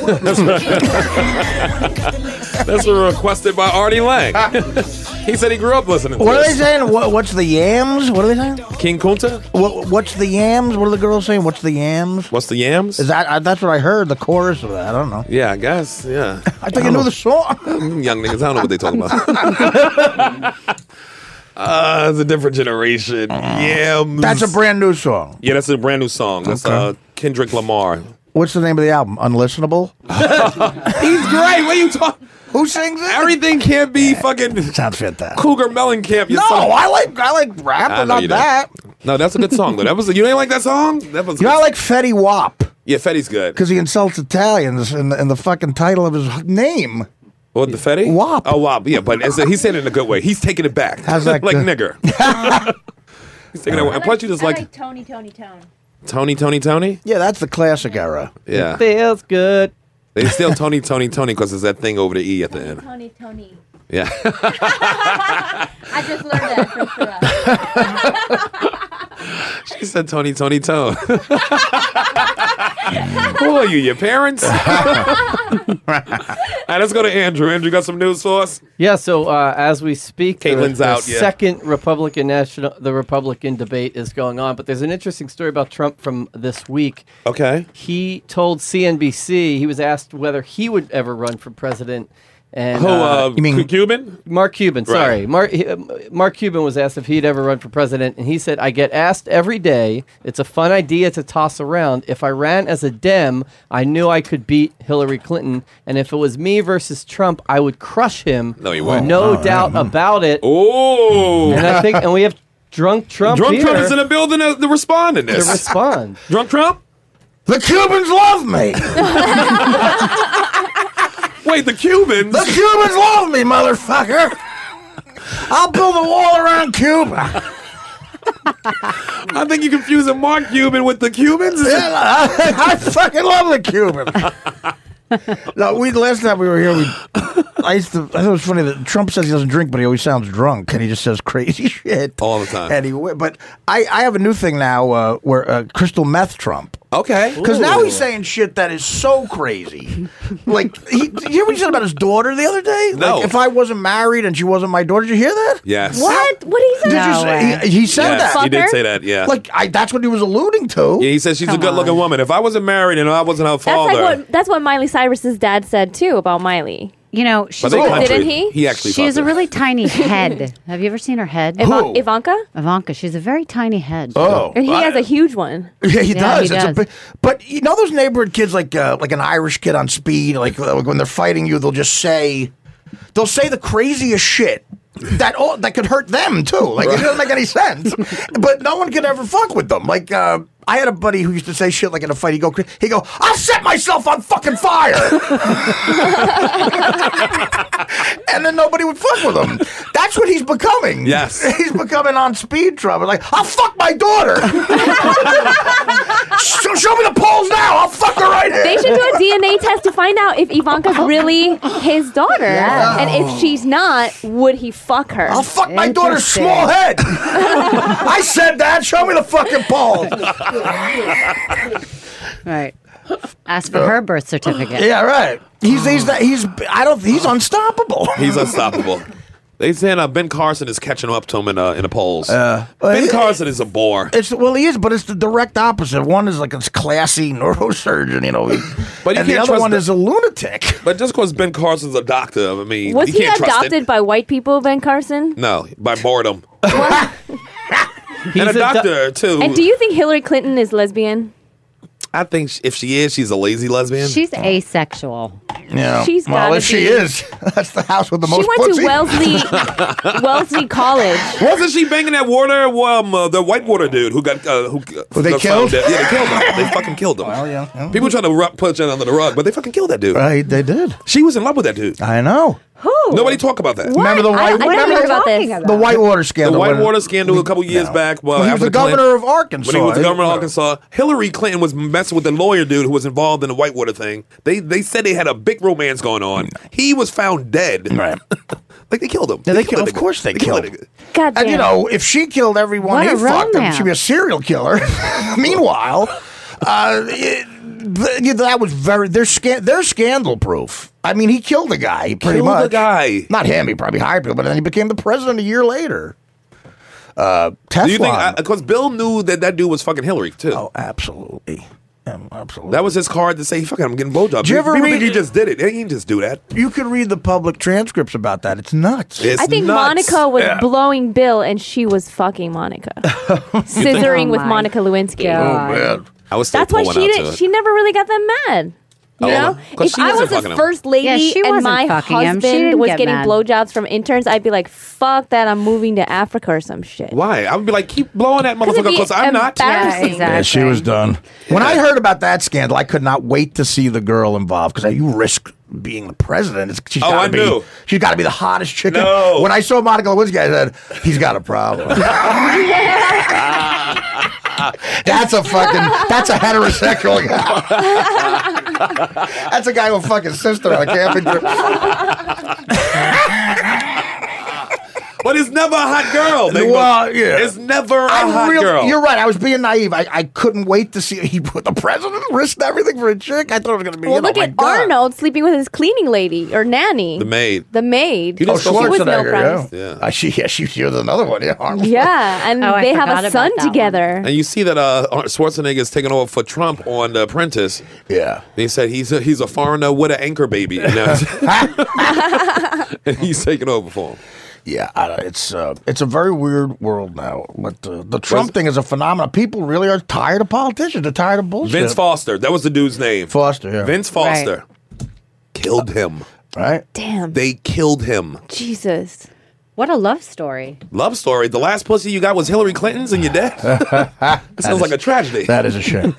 that's requested by Artie Lang. He said he grew up listening to What are they this. saying? What, what's the yams? What are they saying? King Kunta? What, what's the yams? What are the girls saying? What's the yams? What's the yams? Is that? Uh, that's what I heard. The chorus of that. I don't know. Yeah, I guess. Yeah. I think I knew the song. Young niggas, I don't know what they talking about. Uh, it's a different generation. Yeah. That's a brand new song. Yeah, that's a brand new song. That's Okay. uh, Kendrick Lamar. What's the name of the album? Unlistenable? He's great. What are you talking? Who sings it? Everything can't be fucking Sounds fantastic. Cougar Mellencamp. No, I like I like rap, I but know not you don't. that. No, that's a good song though. That was you didn't like that song? That was You know, I like Fetty Wap yeah, Fetty's good. because he insults Italians in the, in the fucking title of his name. What the Fetty? Wap. Oh, Wap. Yeah, but it's, he said it in a good way. He's taking it back. How's that like good? nigger. He's taking it. And plus, you just I like, like Tony, Tony, Tone. Tony, Tony, Tony. Yeah, that's the classic era. Yeah, Feels good. they still Tony, Tony, Tony because there's that thing over the e at the end. Tony, Tony. Yeah. I just learned that from Shira. She said Tony, Tony, Tone. Who are you? Your parents? All right, let's go to Andrew. Andrew, got some news for us? Yeah, so uh, as we speak, the, Caitlin's the out, yeah. second Republican national, the Republican debate is going on. But there's an interesting story about Trump from this week. Okay. He told C N B C he was asked whether he would ever run for president. And Who, uh, You mean- Cuban? Mark Cuban, sorry. Mark, he, uh, Mark Cuban was asked if he'd ever run for president, and he said, I get asked every day. It's a fun idea to toss around. If I ran as a Dem, I knew I could beat Hillary Clinton, and if it was me versus Trump, I would crush him. No, you won't. No doubt about it. Oh. And I think, and we have Drunk Trump Drunk here Trump is in the building to, to respond to to this. respond. Drunk Trump? The Cubans love me. Wait, the Cubans? The Cubans love me, motherfucker. I'll build a wall around Cuba. I think you're confusing Mark Cuban with the Cubans. Is it- Yeah, I, I fucking love the Cubans. No, we last time we were here, we I used to. I thought it was funny that Trump says he doesn't drink, but he always sounds drunk, and he just says crazy shit All the time. And he, but I, I have a new thing now uh, where uh, crystal meth Trump. Okay. Because now he's Ooh. saying shit that is so crazy. Like, he, did you hear what he said about his daughter the other day? No. Like, if I wasn't married and she wasn't my daughter, did you hear that? Yes. What? What did he say? Did you No say- way. he, he said Yes, that. he did Fucker? say that, yeah. Like, I, that's what he was alluding to. Yeah, he says she's a Come good-looking on. woman. If I wasn't married and I wasn't her That's father, like what. That's what Miley Cyrus's dad said too about Miley. You know, but she's they a, country, Didn't he? He actually. she has fucked a her. really tiny head. Have you ever seen her head? Iva- Who? Ivanka? Ivanka, she's a very tiny head. Oh. And he has a huge one. Yeah, he Yeah, does. he It's a does. big, but you know those neighborhood kids, like uh, like an Irish kid on speed, like, uh, when they're fighting you, they'll just say, they'll say the craziest shit that all, that could hurt them too. Like, it doesn't make any sense. But no one could ever fuck with them. Like, uh, I had a buddy who used to say shit like in a fight. He go, he go, I'll set myself on fucking fire, and then nobody would fuck with him. That's what he's becoming. Yes. he's becoming on speed trouble. Like, I'll fuck my daughter. show, show me the polls now. I'll fuck her right here. They should do a D N A test to find out if Ivanka's really his daughter, and if she's not, would he fuck her? I'll fuck my daughter's Interesting. small head. I said that. Show me the fucking polls. Right. Ask for her birth certificate. Yeah, right. He's he's that he's I don't he's unstoppable. He's unstoppable. They saying uh, Ben Carson is catching up to him in, uh, in the polls. Uh, Ben it- Carson is a bore. It's well, he is, but it's the direct opposite. One is like a classy neurosurgeon, you know, But you and the can't other trust one the- is a lunatic. But just because Ben Carson's a doctor, I mean, Was you he can't trust adopted it. by white people, Ben Carson? No, by boredom. He's and a a do- doctor, too. And do you think Hillary Clinton is lesbian? I think sh- if she is, she's a lazy lesbian. She's asexual. Yeah. She's well, gotta if she be. is, that's the house with the She most went pussy. to Wellesley Wellesley College. Wasn't she banging that water, um, uh, the whitewater dude who got uh, who, Who they got killed? found dead? Yeah, they killed him. They fucking killed him. Well, yeah, yeah. People try to ru- push it under the rug, but they fucking killed that dude. Right, they did. She was in love with that dude. I know. Who? Nobody talk about that. Remember the I, white? I never remember heard about this. the Whitewater scandal. The when- whitewater scandal a couple years No. back. Well, When he was after the governor Clinton- of Arkansas. When he was the governor of Yeah. Arkansas, Hillary Clinton was messing with the lawyer dude who was involved in the Whitewater thing. They they said they had a big romance going on. He was found dead. Right. Like they killed him. Yeah, they killed- that of nigga. course they killed killed that nigga. God damn. And you know, if she killed everyone What he a fucked, him, romance. she'd be a serial killer. Meanwhile, uh, it, th- that was very they're sca- they're scandal proof. I mean, he killed a guy pretty Killed much. the guy. Not him. He probably hired people, but then he became the president a year later. Uh, Teflon. Do you think? Because Bill knew that that dude was fucking Hillary too. oh, absolutely. Yeah, absolutely. That was his card to say, "Fuck it, I'm getting blowjobs." Did you ever People read- think he just did it. He didn't just do that. You could read the public transcripts about that. It's nuts. It's I think nuts. Monica was Yeah. blowing Bill and she was fucking Monica. Scissoring Oh with my Monica Lewinsky. God. man. I was still That's why pulling she out did. to it. She never really got that mad. You Oh, know, 'cause if she I wasn't was fucking a him. first lady Yeah, she and wasn't my fucking him. She husband didn't was get getting mad. blowjobs from interns, I'd be like, "Fuck that! I'm moving to Africa or some shit." Why? I would be like, keep blowing that it'd motherfucker be because I'm not. Yeah, embarrassing. exactly. Yeah, she was done. When I heard about that scandal, I could not wait to see the girl involved because you risk being the president. It's, she's Oh, gotta I be, knew. She's got to be the hottest chick. No. When I saw Monica Lewinsky, I said, he's got a problem. That's a fucking, that's a heterosexual guy. That's a guy with a fucking sister on a camping trip. But it's never a hot girl. They- Well, yeah. It's never a I hot really- girl. You're right. I was being naive. I, I couldn't wait to see he put the president risked everything for a chick. I thought it was going to be. Well, you know, look my at God. Arnold sleeping with his cleaning lady or nanny. The maid. The maid. You Oh, didn't supposed She to- was no Schwarzenegger, price. yeah. Yeah. Uh, she, yeah, she, she was another one. Yeah, Arnold. Yeah, and Oh, I they have forgot a about son that one. together. And you see that uh, Schwarzenegger is taking over for Trump on The Apprentice. Yeah. They said he's a, he's a foreigner with an anchor baby. And, now- and he's taking over for him. Yeah, I, don't- it's uh, it's a very weird world now. But uh, the Trump Was- thing is a phenomenon. People really are tired of politicians. They're tired of bullshit. Vince Foster. That was the dude's name. Foster, yeah. Vince Foster. Killed him. Right? Damn. They killed him. Jesus. What a love story. Love story. The last pussy you got was Hillary Clinton's and you're dead. That sounds like a tragedy. That is a shame.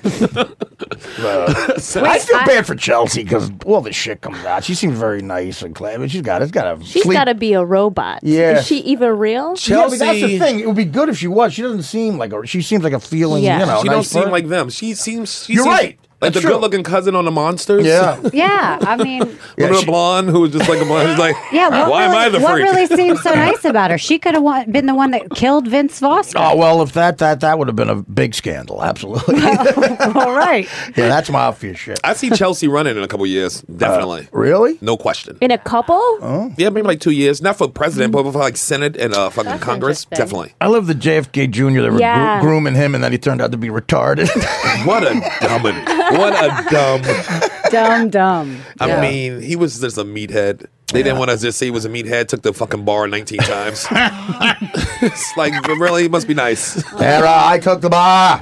Uh, I feel bad for Chelsea because all this shit comes out. She seems very nice and clever. But she's got it's got to She's sleep. got to be a robot. Yeah. Is she even real? Yeah, but that's the Chelsea- thing. It would be good if she was. She doesn't seem like a. She seems like a feeling. Yeah. You know, She nice don't seem person. like them. She seems. She You're seems right. Like That's the true. good-looking cousin on the Monsters. Yeah. Yeah, I mean, Yeah, Remember the she- blonde who was just like a blonde? She's like, yeah. What why really, am I the what freak? really seems so nice about her? She could have been the one that killed Vince Foster. Oh well, if that that that would have been a big scandal. Absolutely. All right. Yeah, that's mafia shit. I see Chelsea running in a couple years. Definitely. Really? No question. In a couple? Yeah, maybe like two years. Not for president, but for like Senate and uh, fucking Congress. interesting. Definitely. I love the J F K Junior They were Yeah. gro- grooming him, and then he turned out to be retarded. What a dumb. What a dumb. Dumb, dumb. I Yeah. mean, he was just a meathead. They didn't want to just say he was a meathead. Took the fucking bar nineteen times. It's like, really, he must be nice. Era, I took the bar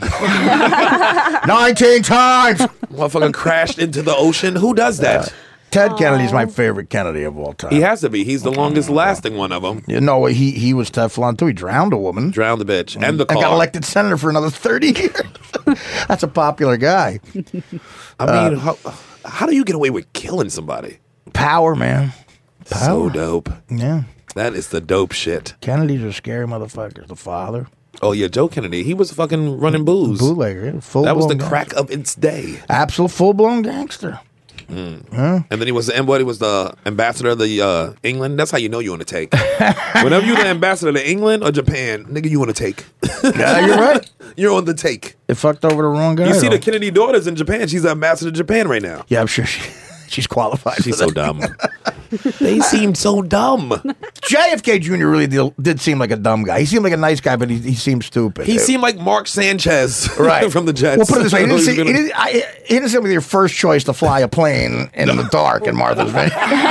nineteen times. Motherfucking crashed into the ocean. Who does that? Ted Kennedy's my favorite Kennedy of all time. He has to be. He's the longest lasting one of them. You know, he he was Teflon too. He drowned a woman. Drowned the bitch and the And got car. elected senator for another thirty years. That's a popular guy. I mean, how, how do you get away with killing somebody? Power, man. So dope. Yeah. That is the dope shit. Kennedys are scary motherfuckers. The father. Oh yeah, Joe Kennedy. He was fucking running booze. Bootlegger. Yeah. Full That was the blown crack of its day. Absolute full blown gangster. And then he was the and what he was the ambassador of the uh, England. That's how you know you want to take. Whenever you're the ambassador to England or Japan, nigga, you want to take. Yeah, you're right. You're on the take. It fucked over the wrong guy. You see though. the Kennedy daughters in Japan. She's the ambassador to Japan right now. Yeah, I'm sure she, she's qualified. She's for so that. dumb. They seem so dumb. J F K Junior really did, did seem like a dumb guy. He seemed like a nice guy, but he, he seemed stupid. He seemed like Mark Sanchez right from the Jets. Well, put it this way: he didn't, He's see, he, gonna- didn't, I, he didn't seem like your first choice to fly a plane in the dark in Martha's Vineyard.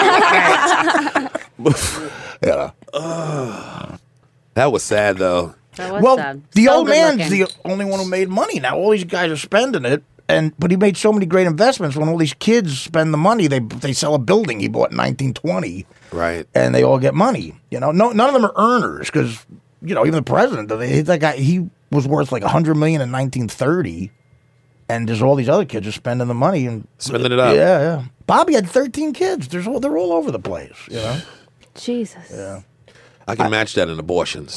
yeah. That was sad though. That was Well, sad. the So old good man's looking. the only one who made money. Now all these guys are spending it, and but he made so many great investments. When all these kids spend the money, they they sell a building he bought in nineteen twenty, Right. and they all get money. You know, no, none of them are earners because you know even the president, they, that guy, he was worth like a hundred million in nineteen thirty, and there's all these other kids just spending the money and Spending it up. Yeah, yeah. Bobby had thirteen kids. There's all they're all over the place. You know. Jesus. Yeah. I can match that in abortions.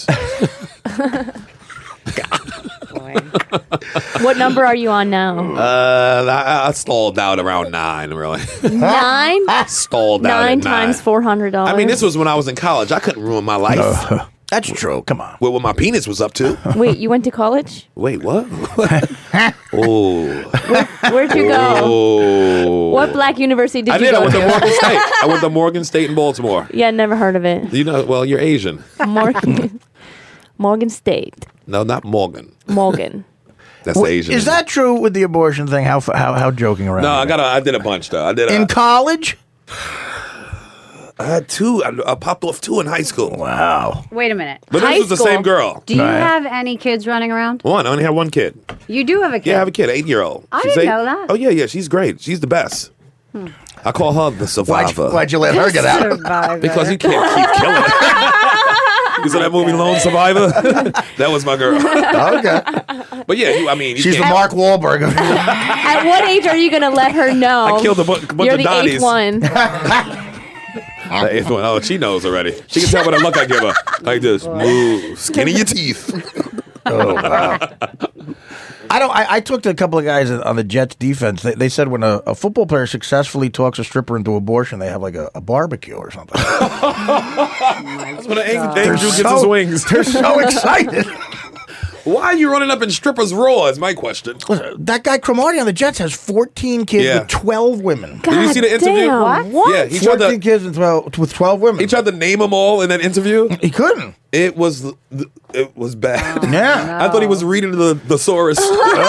What number are you on now? Uh, I, I stalled out around nine, really. Nine? stalled out Nine at times nine. four hundred dollars. I mean, this was when I was in college. I couldn't ruin my life. That's true. Come on. With what my penis was up to. Wait, you went to college? Wait, what? Oh. Where'd you go? Oh. What black university did I you did. go I went to to? Morgan State. I went to Morgan State in Baltimore. Yeah, never heard of it. You know, well, you're Asian. Morgan, Morgan State. No, not Morgan. Morgan. That's the Asian. Is in me. that true with the abortion thing? How how how joking around? No, I is got. A, I did a bunch though. I did. A, in college. I had two. I, I popped off two in high school. Wow. Wait a minute. But High this was the school. same girl. Do you Right. have any kids running around? One. I only have one kid. You do have a kid. Yeah, I have a kid, eight year old. I She's didn't eight. know that. Oh yeah, yeah. She's great. She's the best. Hmm. I call her the Why'd, survivor. you- why'd you let her get out? Survivor. Because you can't keep killing her. You saw that movie Lone Survivor? That was my girl. Okay. But yeah, you, I mean, you She's the can't- Mark Wahlberg. At what age are you going to let her know? I killed a bu- bunch You're of the Donnies. eighth one. The eighth one. Oh, she knows already. She can tell by the look I give her. Like this. Move. Skin in your teeth. Oh wow! I don't. I, I talked to a couple of guys on the Jets defense. They, they said when a, a football player successfully talks a stripper into abortion, they have like a, a barbecue or something. That's when Andrew They're gets so- his wings. They're so excited. Why are you running up in strippers raw? Is my question. Listen, that guy Cromartie on the Jets has fourteen kids Yeah. with twelve women. Did you see the interview? damn, What? what? Yeah, he tried fourteen to. kids and twelve, with twelve women. He tried to name them all in that interview. He couldn't. It was it was bad. Yeah. I thought he was reading the thesaurus.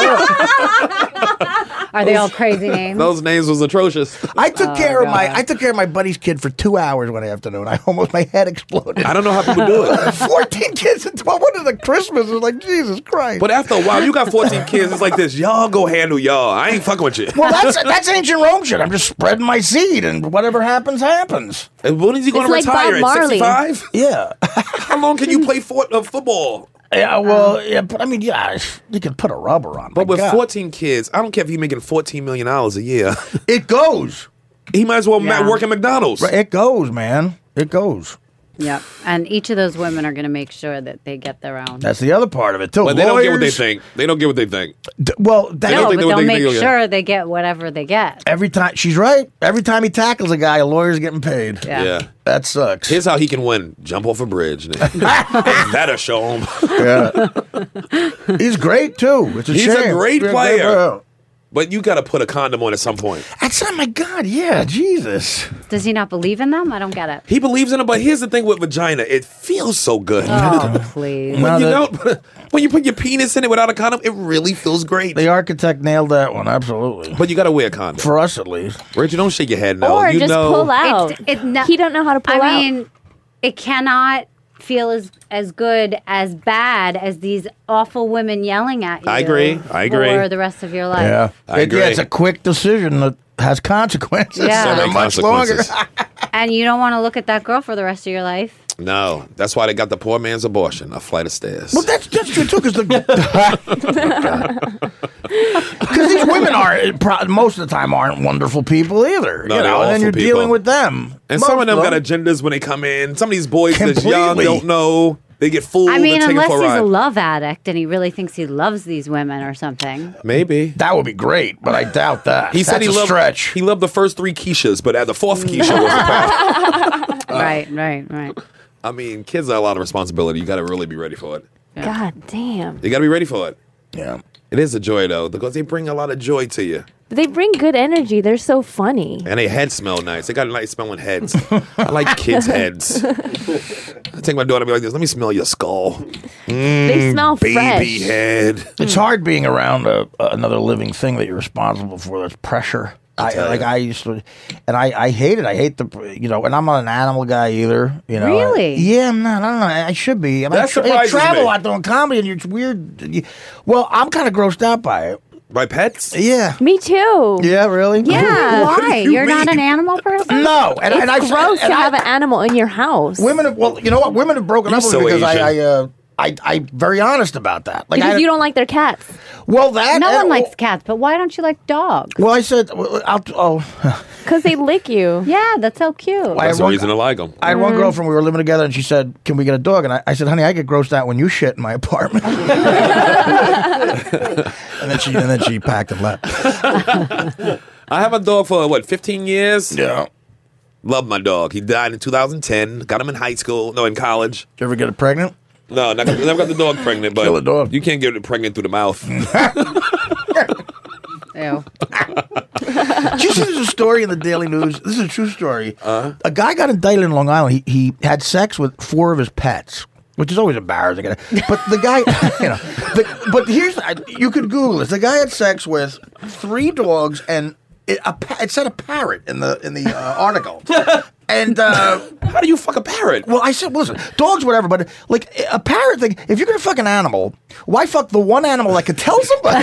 Are they all crazy names? Those names was atrocious. I took Oh, care of my God. I took care of my buddy's kid for two hours one afternoon. I almost my head exploded. I don't know how people do it. Fourteen kids and twelve. What is the Christmas? It was like Jesus Christ. But after a while, you got fourteen kids. It's like this. Y'all go handle y'all. I ain't fucking with you. well, that's that's ancient Rome shit. I'm just spreading my seed, and whatever happens, happens. And when is he going to It's like retire? Bob At Marley. sixty-five? Yeah. How long can you play for, uh, football? Yeah, well, yeah, but I mean, yeah, you can put a rubber on. But my with God. fourteen kids, I don't care if he's making fourteen million dollars a year. it goes. He might as well ma- Yeah. work at McDonald's. Right, it goes, man. It goes. Yep. And each of those women are going to make sure that they get their own. That's the other part of it too. But they don't get what they Lawyers- think. They don't get what they think. D- well, that, don't no, think but they- they'll they- make they'll get- sure they get whatever they get. every time she's right. Every time he tackles a guy, a lawyer's getting paid. Yeah. Yeah. That sucks. Here's how he can win. Jump off a bridge. That'll show him. Yeah. He's great too. It's a He's a shame. great Yeah, player. player. But you got to put a condom on at some point. That's oh my God. Yeah, Jesus. Does he not believe in them? I don't get it. He believes in it, but here's the thing with vagina. It feels so good. Oh, please. When No, you that- don't, when you put your penis in it without a condom, it really feels great. The architect nailed that one. Absolutely. But you got to wear a condom. For us, at least. Rachel, don't shake your head no. Or you just know, pull out. It, it no- he don't know how to pull I out. mean, it cannot feel as as good as bad as these awful women yelling at you. I agree. I agree. For the rest of your life. Yeah. I It- agree. yeah, it's a quick decision that has consequences. Yeah. So So they're many much longer. consequences. And you don't want to look at that girl for the rest of your life. No, that's why they got the poor man's abortion, a flight of stairs. Well, that's that's true too, because the because these women are pro- most of the time aren't wonderful people either. No, you they're know, and then awful you're people. dealing with them. and Most some of them got them. agendas when they come in. Some of these boys that's young Completely. don't know. They get fooled I mean, and taken unless for a he's ride. a love addict and he really thinks he loves these women or something. Maybe. That would be great, but I doubt that. He said That's he a loved stretch. he loved the first three Keishas, but at the fourth Keisha was the problem. right, right, right. I mean, kids are a lot of responsibility. You got to really be ready for it. God damn. You got to be ready for it. Yeah. It is a joy though, because they bring a lot of joy to you, They bring good energy. They're so funny. and their heads smell nice. They got nice smelling heads. I like kids' heads. I take my daughter and be like this. Let me smell your skull. They smell Baby fresh. head. It's hard being around a, another living thing that you're responsible for. That's pressure. I, tell like you. I used to, and I, I hate it. I hate the, you know, and I'm not an animal guy either. You know, Really? yeah, I'm not. I don't know. I should be. I, mean, That I, tra- I surprises travel me. a lot doing comedy, and it's weird. You- Well, I'm kind of grossed out by it. By pets? Yeah. Me too. Yeah. Really. Yeah. Why? you You're not mean? an animal person? No, and, It's and I gross and to I- have an animal in your house. Women have, well, you know what? Women have broken You're up with so me because I, I, Asian. uh, I, I'm very honest about that. Like, because I, you don't like their cats. well, that No and- one likes cats, but why don't you like dogs? Well, I said, well, I'll, oh, Because they lick you. Yeah, that's so cute. I That's had the one- reason I like them. I had one girlfriend, we were living together, and she said, "Can we get a dog?" And I, I said, "Honey, I get grossed out when you shit in my apartment." and then she and then she packed and left. I have a dog for, what, fifteen years? Yeah. Love my dog. He died in two thousand ten. Got him in high school. No, in college. Did you ever get it pregnant? No, not, never got the dog pregnant, but Kill a dog. you can't get it pregnant through the mouth. Ew. Did you see there's a story in the Daily News? This is a true story. Uh-huh. A guy got indicted in Long Island. He he had sex with four of his pets. which is always embarrassing. But the guy, you know, the, but here's you could Google this. The guy had sex with three dogs and it, a, it said a parrot in the in the uh, article. And uh, how do you fuck a parrot? Well, I said, listen, dogs, whatever, but like a parrot thing. If you're gonna fuck an animal, why fuck the one animal that could tell somebody?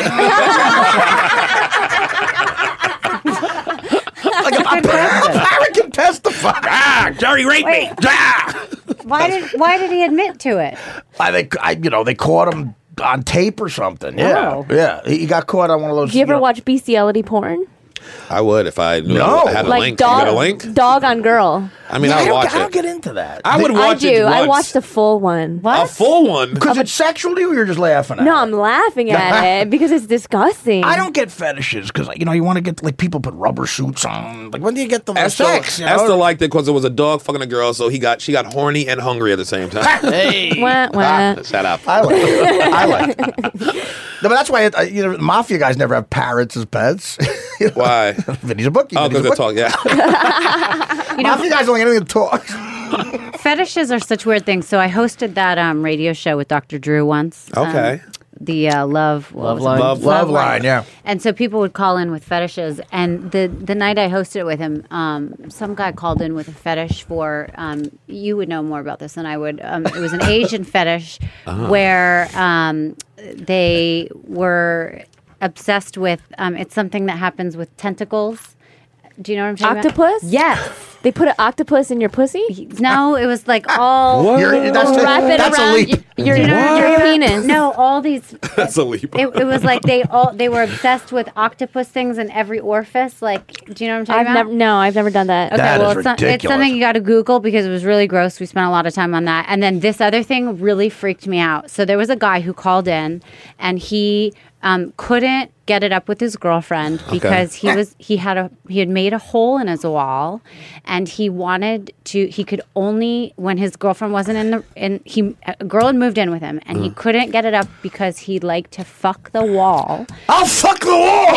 Like a, a, a parrot can testify. Ah, Jerry raped Wait. me. Ah. Why did Why did he admit to it? I think I, you know, they caught him on tape or something. Yeah, Oh. yeah. He he got caught on one of those. Do you ever know- watch bestiality porn? I would if I knew No. I had a Like link. dog, You got a link? dog on girl. I mean, Yeah, I'll I don't, watch I don't it. get into that. I would I watch do. it once. I watched the full one. A full one. Because it's sexual to you, or you're just laughing at No, it? I'm laughing at it because it's disgusting. I don't get fetishes because you know you want to get like people put rubber suits on. Like when do you get the Esther, sex? You know? Esther liked it because it was a dog fucking a girl, so he got she got horny and hungry at the same time. Hey, Wah, wah. Shut up. I like it. I like it. No, but that's why it, uh, you know mafia guys never have parrots as pets. You know? Why? Vinny's a bookie. Oh, Vinny's because a they bookie. talk. Yeah. You know, Mafia guys don't like anything that talks. fetishes are such weird things. So I hosted that um, radio show with Doctor Drew once. Um, Okay. the uh, love what Love was it? line. Love- Love line, yeah. And so people would call in with fetishes. And the the night I hosted it with him, um, some guy called in with a fetish for. Um, you would know more about this than I would. Um, it was an Asian fetish where um, they were obsessed with. Um, it's something that happens with tentacles. Do you know what I'm talking Octopus? about? Yes. They put an octopus in your pussy? No, it was like all What? You're- that's a- wrap it that's a around leap. y- your, Do you know- your penis. No, all these. That's a leap. It, it was like they all they were obsessed with octopus things in every orifice. Like, do you know what I'm talking I've about? never no, I've never done that. Okay, That well, is it's, not- it's ridiculous. something you got to Google because it was really gross. We spent a lot of time on that. And then this other thing really freaked me out. So there was a guy who called in and he um, couldn't get it up with his girlfriend because he was he had a he had made a hole in his wall and he wanted to he could only when his girlfriend wasn't in the and he a girl had moved in with him and he couldn't get it up because he liked to fuck the wall. I'll fuck the wall.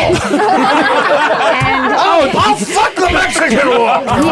And Oh, I'll fuck the Mexican wall. he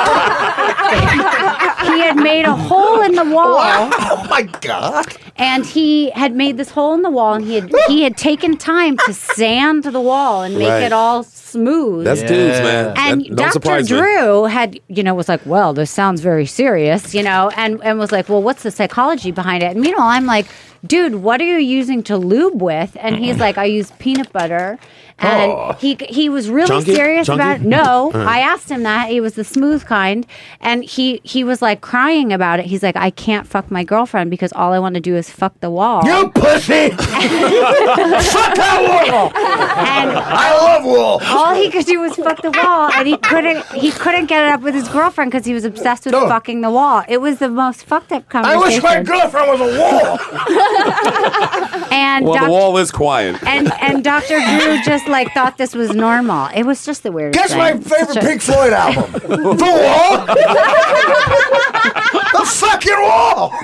had, he had made a hole in the wall. Oh my god. And he had made this hole in the wall, and he had he had taken time to sand the wall and make Right. it all smooth. That's dudes, man. and That- don't Doctor surprise me. Drew had, you know, was like, well, this sounds very serious, you know, and, and was like, well, what's the psychology behind it? And meanwhile, I'm like, dude, what are you using to lube with? And he's like, I use peanut butter. And Oh. he he was really Chunky? serious Chunky? about it. No, I asked him that. He was the smooth kind. And he, he was like crying about it. He's like, I can't fuck my girlfriend because all I want to do is fuck the wall. You pussy. Fuck that wall. And I love wall. all he could do was fuck the wall, and he couldn't. He couldn't get it up with his girlfriend because he was obsessed with No. fucking the wall. It was the most fucked up I conversation. wish my girlfriend was a wall. and Well, doc- the wall is quiet. and and Doctor Drew just like thought this was normal. It was just the weirdest. Guess thing. my favorite Such a- Pink Floyd album. The wall. The fucking wall.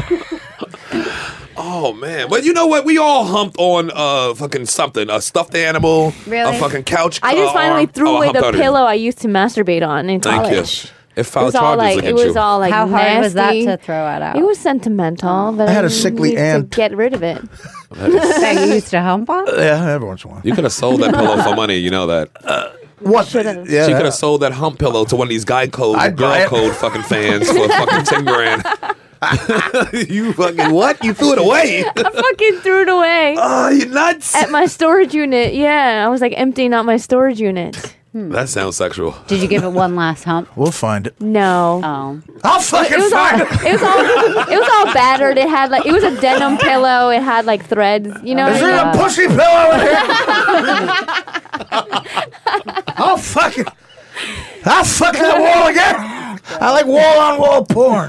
Oh man, but you know what? We all humped on uh fucking something, a stuffed animal, Really? a fucking couch. I just uh, finally arm. threw Oh, I away humped the on it. pillow I used to masturbate on in Thank college. you. It It filed was all charges like it against was you. all like How hard nasty. was that to throw it out? It was sentimental, but I had a I sickly need aunt. to get rid of it. that you used to hump on. Yeah, every once in a while. You could have sold that pillow for money. You know that. What? Should've. Yeah. She could have sold that hump pillow to one of these guy code, I'd girl buy it. code fucking fans for fucking ten grand. You fucking what? You threw it away? I fucking threw it away Oh, you nuts! at my storage unit. Yeah, I was like emptying out my storage unit. That sounds sexual. Did you give it one last hump? We'll find it. No. Oh, I'll It fucking was all find it. it was all it was all battered. It had like it was a denim pillow. It had like threads. You know. Is there like, a pussy pillow in here? I'll fucking. I'll fuck that wall again. I like wall on wall porn.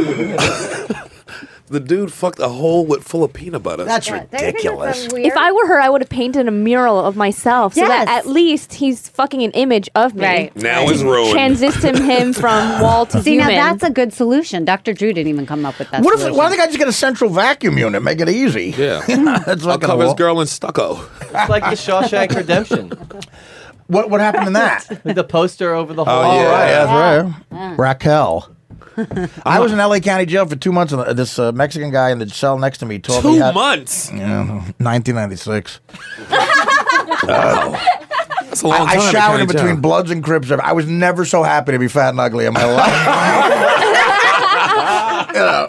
The dude fucked a hole with full of peanut butter. That's ridiculous. if I were her, I would have painted a mural of myself so that Yes. at least he's fucking an image of me. Right. now it's ruined. Transition him from wall to see, human. now that's a good solution. Doctor Drew didn't even come up with that. What if? solution. Why don't they just get a central vacuum unit? Make it easy. Yeah. That's I'll like a cover this wall. girl in stucco. It's like the Shawshank Redemption. What What happened in that? Like the poster over the Oh, hall. yeah. Right, that's right. Raquel. I was in L A County Jail for two months, and this uh, Mexican guy in the cell next to me told Two me... Two months? Yeah, nineteen ninety-six. uh, That's a long I, time. I showered in between Bloods and Crips. I was never so happy to be fat and ugly in my life. You know.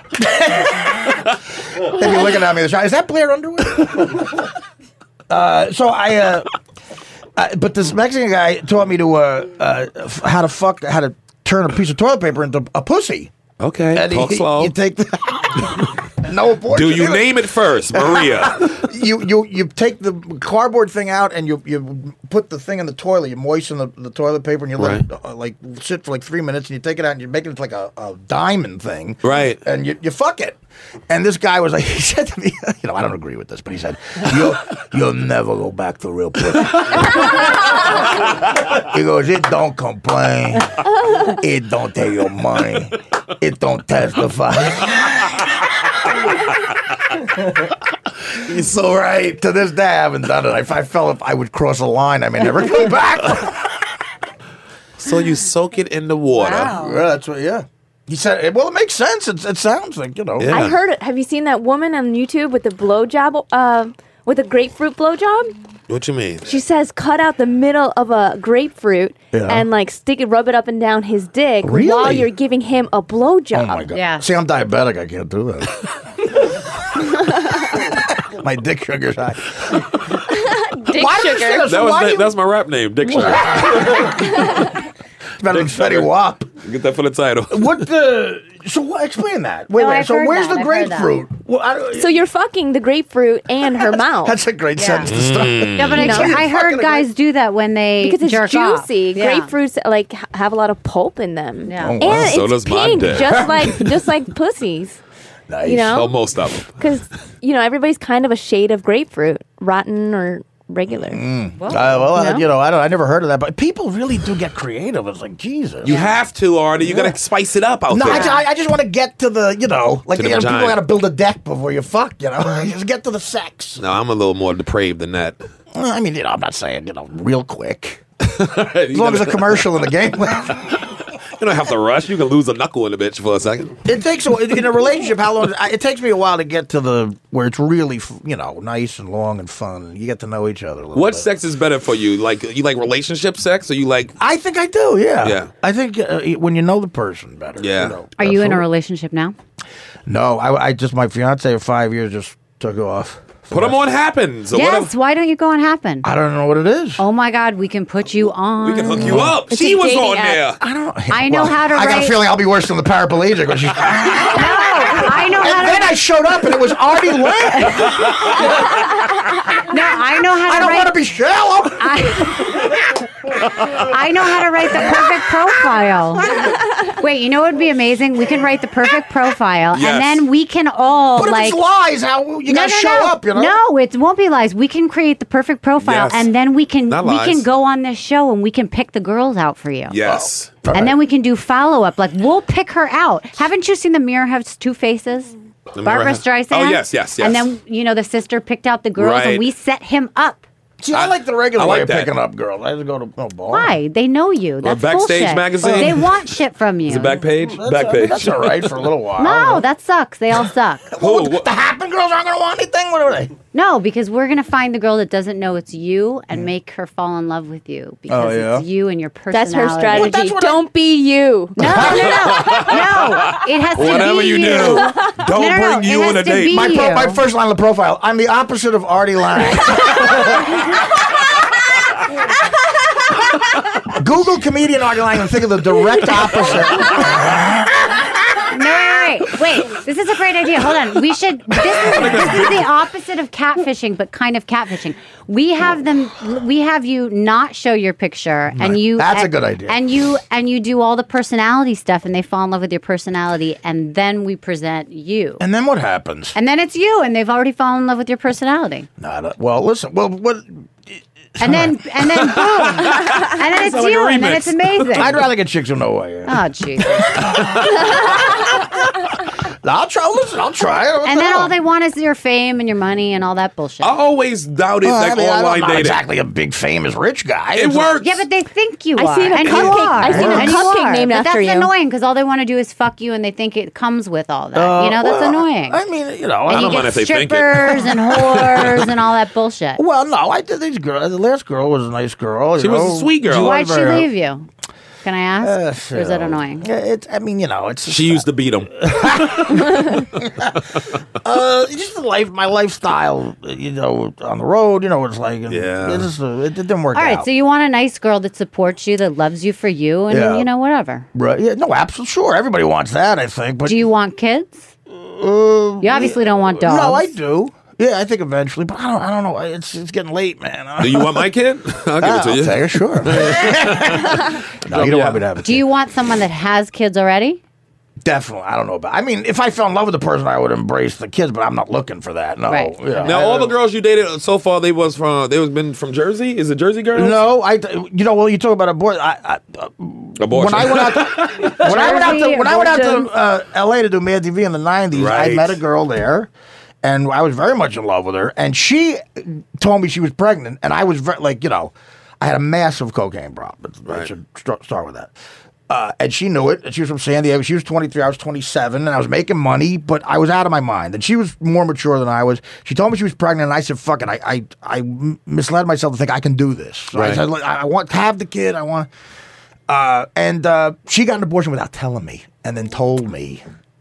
They'd be looking at me in the shower. Is that Blair Underwood? uh, so I... Uh, Uh, but this Mexican guy taught me to uh, uh, f- how to fuck, how to turn a piece of toilet paper into a pussy. Okay, and talk he, slow. You take the no abortion. Do you either. name it first, Maria? you you you take the cardboard thing out and you you put the thing in the toilet. You moisten the, the toilet paper and you let Right. it uh, like sit for like three minutes and you take it out and you make it into like a, a diamond thing. Right. And you, you fuck it. And this guy was like, he said to me, you know, I don't agree with this, but he said, you'll, you'll never go back to real pussy. He goes, it don't complain. It don't take your money. It don't testify. He's so right. To this day, I haven't done it. If I felt if I would cross a line, I may never come back. So you soak it in the water. Wow. Yeah, that's what, yeah. He said, well, it makes sense. It, it sounds like, you know. Yeah. I heard it. Have you seen that woman on YouTube with the blowjob, uh, with a grapefruit blowjob? What you mean? She says cut out the middle of a grapefruit Yeah. and like stick it, rub it up and down his dick Really? while you're giving him a blowjob. Oh, my God. Yeah. See, I'm diabetic. I can't do that. My dick sugar's high. Dick Why do you say sugar. that? So That was why the, do you- that's my rap name, Dick Sugar. Better than Dick Fetty Sugar. Wap. Get that for the title. What the... So what, explain that. Wait, No, wait. I've So heard where's that. the I've heard that. grapefruit? Well, I don't- So you're fucking the grapefruit and her mouth. That's a great Yeah. sentence to start. Yeah, but I, You know? I Fucking heard a guys grape- do that when they because it's jerk juicy. off. Yeah. Grapefruits like ha- have a lot of pulp in them. Yeah. Oh, And wow. it's So does my pink, dick. just like just like pussies. Nice. You know? Well, most of them. Because you know everybody's kind of a shade of grapefruit, rotten or regular. Uh, well, No? you know, I don't. I never heard of that, but people really do get creative. It's like Jesus. You have to, Artie. You got to spice it up out No, there. I, ju- I, I just want to get to the, you know, like To the you know, people vagina. got to build a deck before you fuck, you know. Just get to the sex. no, I'm a little more depraved than that. Well, I mean, you know, I'm not saying, you know, real quick. you, As long as a commercial in the game. you don't have to rush. You can lose a knuckle in the bitch for a second. It takes a, in a relationship. How long? It takes me a while to get to the where it's really, you know, nice and long and fun. You get to know each other. A little What bit. sex is better for you? Like you like relationship sex, or you like? I think I do. Yeah. Yeah. I think uh, when you know the person better. Yeah. You know, Are you in a absolutely. relationship now? No, I, I just my fiance of five years just took off. Put them on Happens. Or Yes. whatever. Why don't you go on Happen? I don't know what it is. Oh my God, we can put you on. We can hook you up. It's She a was dating on app. there. I don't. I know how to I got a write- feeling I'll be worse than the paraplegic. When she, and No, I know how then to. I showed up and it was Artie Lang. No, I know how to I don't write. want to be shallow. I, I know how to write the perfect profile. Wait, you know what would be amazing? We can write the perfect profile, Yes. and then we can all But like. if it's lies, how you no, gotta no, show no. up? You know. No, it won't be lies. We can create the perfect profile, Yes. and then we can Not we lies. can go on this show and we can pick the girls out for you. Yes. All And right. then we can do follow up. Like we'll pick her out. Haven't you seen The Mirror Has Two Faces? The Mirror Barbara Has- Streisand. Oh, yes, yes, yes. And then you know the sister picked out the girls, Right. and we set him up. See, I, I- like the regular I like way of that. picking up girls. I just go to no bar. Why? They know you. That's Backstage bullshit. magazine? They want shit from you. Is it back page? That's, back uh, page. That's all right for a little while. No, that sucks. They all suck. Who? What- The Happen girls aren't gonna want anything. What are they? No, because we're gonna find the girl that doesn't know it's you and make her fall in love with you because Oh, yeah? it's you and your That's personality. her strategy. that's what I- Don't be you. No, no, no, no. It has to Whatever be you you. do, don't No, no, no. bring you It on has a to date. be My, pro, you. my first line of the profile. I'm the opposite of Artie Lang. Google comedian Artie Lang and think of the direct opposite. No, wait, wait, wait. This is a great idea. Hold on. We should. This is, this is the opposite of catfishing, but kind of catfishing. We have them. We have you not show your picture, and you. That's a and- good idea. And you and you do all the personality stuff, and they fall in love with your personality, and then we present you, And then what happens? and then it's you, and they've already fallen in love with your personality, Not a, well, listen. Well, what? and then and then boom, and then it's like a you, and then remix. it's amazing. I'd rather get chicks who know who I am. Oh Jesus! I'll try. Listen, I'll try it. What And the then hell? all they want is your fame and your money and all that bullshit. I always doubted Well, like I mean, I'm online not dating. exactly a big famous rich guy. It It's- works. Yeah, but they think you I are. seen a and you cupcake- are. I seen a And you cupcake are. named but after that's you. annoying because all they want to do is fuck you and they think it comes with all that. Uh, you know, that's well, annoying. I mean, you know, and I you don't get mind if they think it. strippers and whores and all that bullshit. Well, no, I did these girls. The last girl was a nice girl. She you was a know. sweet girl. Why'd she very- leave you? Can I ask? Uh, or is that you know, annoying? yeah, It's. I mean, you know, it's. She used to beat him. Uh, it's just the life, my lifestyle. You know, on the road. You know what it's like. And Yeah. It, just, uh, it, it didn't work All right, out. so you want a nice girl that supports you, that loves you for you, and Yeah. you know, whatever. Right? Yeah. No, absolutely. Sure. Everybody wants that. I think. But Do you want kids? uh, You obviously don't want dogs. No, I do. Yeah, I think eventually, but I don't. I don't know. It's it's getting late, man. Do you want my kid? I'll give it to I'll you. take it, sure. No, you don't want me to have it. Do you want someone that has kids already? Definitely. I don't know about. I mean, if I fell in love with the person, I would embrace the kids, but I'm not looking for that. No. Right. Yeah. Now, I- all the girls you dated so far, they was from they was been from Jersey. Is it Jersey girls? No, I. You know, well, you talk about abortion. I, I, uh, Abortion. when I went out, to, when I went out to, Jersey, when I went out to abortion. uh, L A to do Mad T V in the nineties, Right. I met a girl there, and I was very much in love with her. And she told me she was pregnant, and I was very, like, you know, I had a massive cocaine problem. I Right. should st- start with that. Uh, and she knew it. And she was from San Diego. She was twenty-three. I was twenty-seven. And I was making money, but I was out of my mind. And she was more mature than I was. She told me she was pregnant, and I said, fuck it. I, I, I misled myself to think I can do this. So Right. I said, look, I I want to have the kid. I want. Uh, and uh, she got an abortion without telling me, and then told me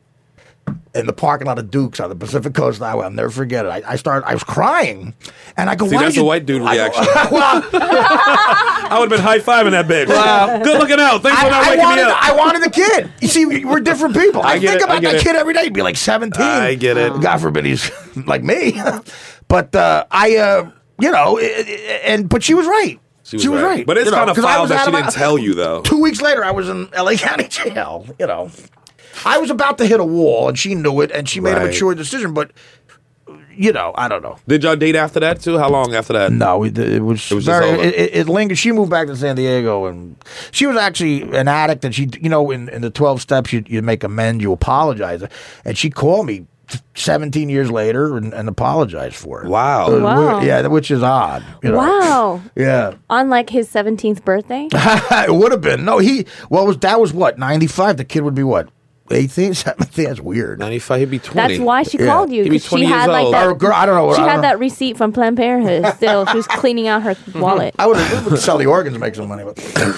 in the parking lot of Duke's on the Pacific Coast Highway. I'll never forget it. I, I started. I was crying, and I go, See, "Why that's did a you-" white dude I go, reaction. well, I would have been high fiving that bitch. Wow. Good looking out. Thanks I, for not I waking wanted, me up. I wanted the kid. You see, we're different people. I, I get think it, I about get that it. kid every day. He'd be like seventeen. I get it. God forbid he's like me. But uh, I, uh, you know, i- i- and but she was right. She was, right. But it's You know, kind of 'cause I foul was that out she of my- didn't tell you, though. Two weeks later, I was in L A County Jail. You know, I was about to hit a wall, and she knew it, and she made a Right. mature decision. But you know, I don't know. Did y'all date after that, too? How long after that? No, it, it was, It was just very. over. It, it, it lingered. She moved back to San Diego, and she was actually an addict. And she, you know, in, in the twelve steps, you you make amends, you apologize. And she called me seventeen years later and, and apologized for it. Wow. Uh, Wow. Yeah, which is odd. You know? Wow. Yeah. On like his seventeenth birthday? It would have been. No, he. Well, was that was what ninety-five? The kid would be what eighteen, seventeen. That's weird. ninety-five, he'd be twenty. That's why she Yeah. called you. He'd be 'Cause twenty she years had like old. that. Or girl, I don't know. She I had don't that receipt from Planned Parenthood still. She was cleaning out her wallet. I would have sell the organs, and make some money. But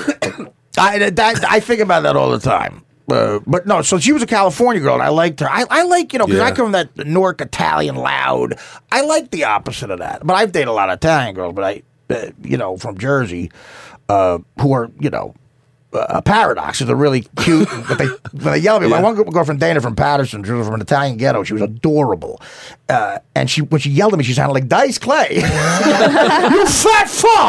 I, that, I think about that all the time. Uh, but no, so she was a California girl, and I liked her. I, I like, you know, because I Yeah. come from that Newark Italian loud. I like the opposite of that. But I've dated a lot of Italian girls, but I, uh, you know, from Jersey, uh, who are, you know, a paradox. They're really cute, but they when they yell at me. My Yeah. one girlfriend Dana from Patterson, she was from an Italian ghetto. She was adorable, uh, and she when she yelled at me, she sounded like Dice Clay. You fat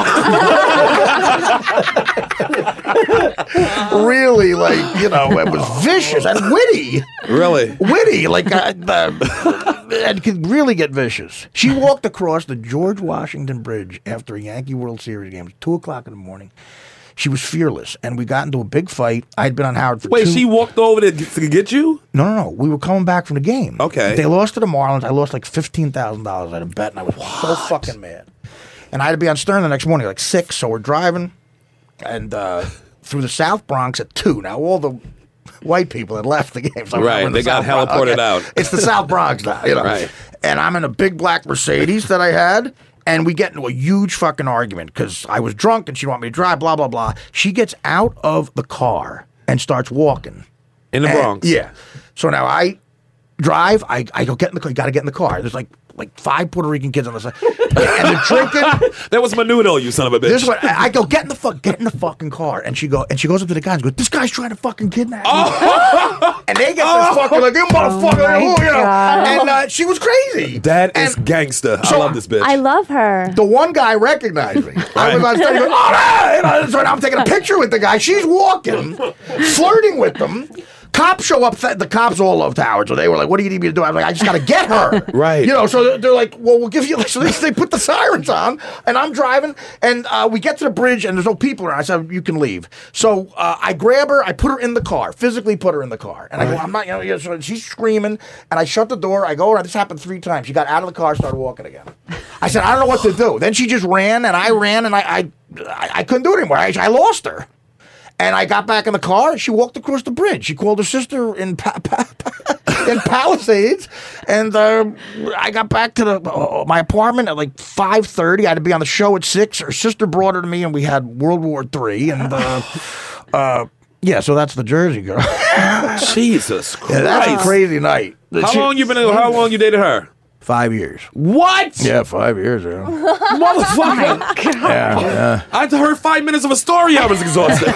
fuck! Really, like you know, it was vicious and witty. Really? Witty, like uh, uh, and could really get vicious. She walked across the George Washington Bridge after a Yankee World Series game, two o'clock in the morning. She was fearless, and we got into a big fight. I had been on Howard for Wait, two. she walked over to, to get you? No, no, no. We were coming back from the game. Okay. They lost to the Marlins. I lost like fifteen thousand dollars. I had a bet, and I was so fucking mad. And I had to be on Stern the next morning, like six. So we're driving, and uh, through the South Bronx at two. Now all the white people had left the game. So Right, we're in the they got South Bronx. heliported Okay. out. It's the South Bronx now, you know. Right. And I'm in a big black Mercedes that I had. And we get into a huge fucking argument because I was drunk and she wanted me to drive, blah, blah, blah. She gets out of the car and starts walking. In the And- Bronx? Yeah. So now I drive, I, I go get in the car, you got to get in the car. There's like like five Puerto Rican kids on the side. And they're drinking. That was Menudo, you son of a bitch. This is what I I go, get in the fuck, get in the fucking car, and she go, and she goes up to the guy and goes, "This guy's trying to fucking kidnap me." Oh. And they get this fucking like, "You motherfucker!" my you know. God. And uh, she was crazy. That is And gangster. I so love this bitch. I love her. the one guy recognized me. I was on stage, he goes, "Oh, no!" You know, so now I'm taking a picture with the guy. She's walking, flirting with them. Cops show up. The cops all love Howard, so they were like, "What do you need me to do?" I'm like, "I just got to get her." Right. You know, so they're, they're like, "Well, we'll give you." So they, they put the sirens on, and I'm driving, and uh, we get to the bridge, and there's no people around. I said, "You can leave." So uh, I grab her, I put her in the car, physically put her in the car, and I go, "I'm not." You know, yeah, so she's screaming, and I shut the door. I go around. This happened three times. She got out of the car, started walking again. I said, "I don't know what to do." Then she just ran, and I ran, and I I, I, I couldn't do it anymore. I, I lost her. And I got back in the car, and she walked across the bridge. She called her sister in pa- pa- pa- in Palisades, and uh, I got back to the uh, my apartment at like five thirty. I had to be on the show at six. Her sister brought her to me, and we had World War Three. And uh, uh, yeah, so that's the Jersey girl. Jesus Christ! Yeah, that's a crazy night. How She- long you been? How long you dated her? Five years. What? Yeah, five years. Yeah. Motherfucker! Yeah, yeah. I heard five minutes of a story. I was exhausted.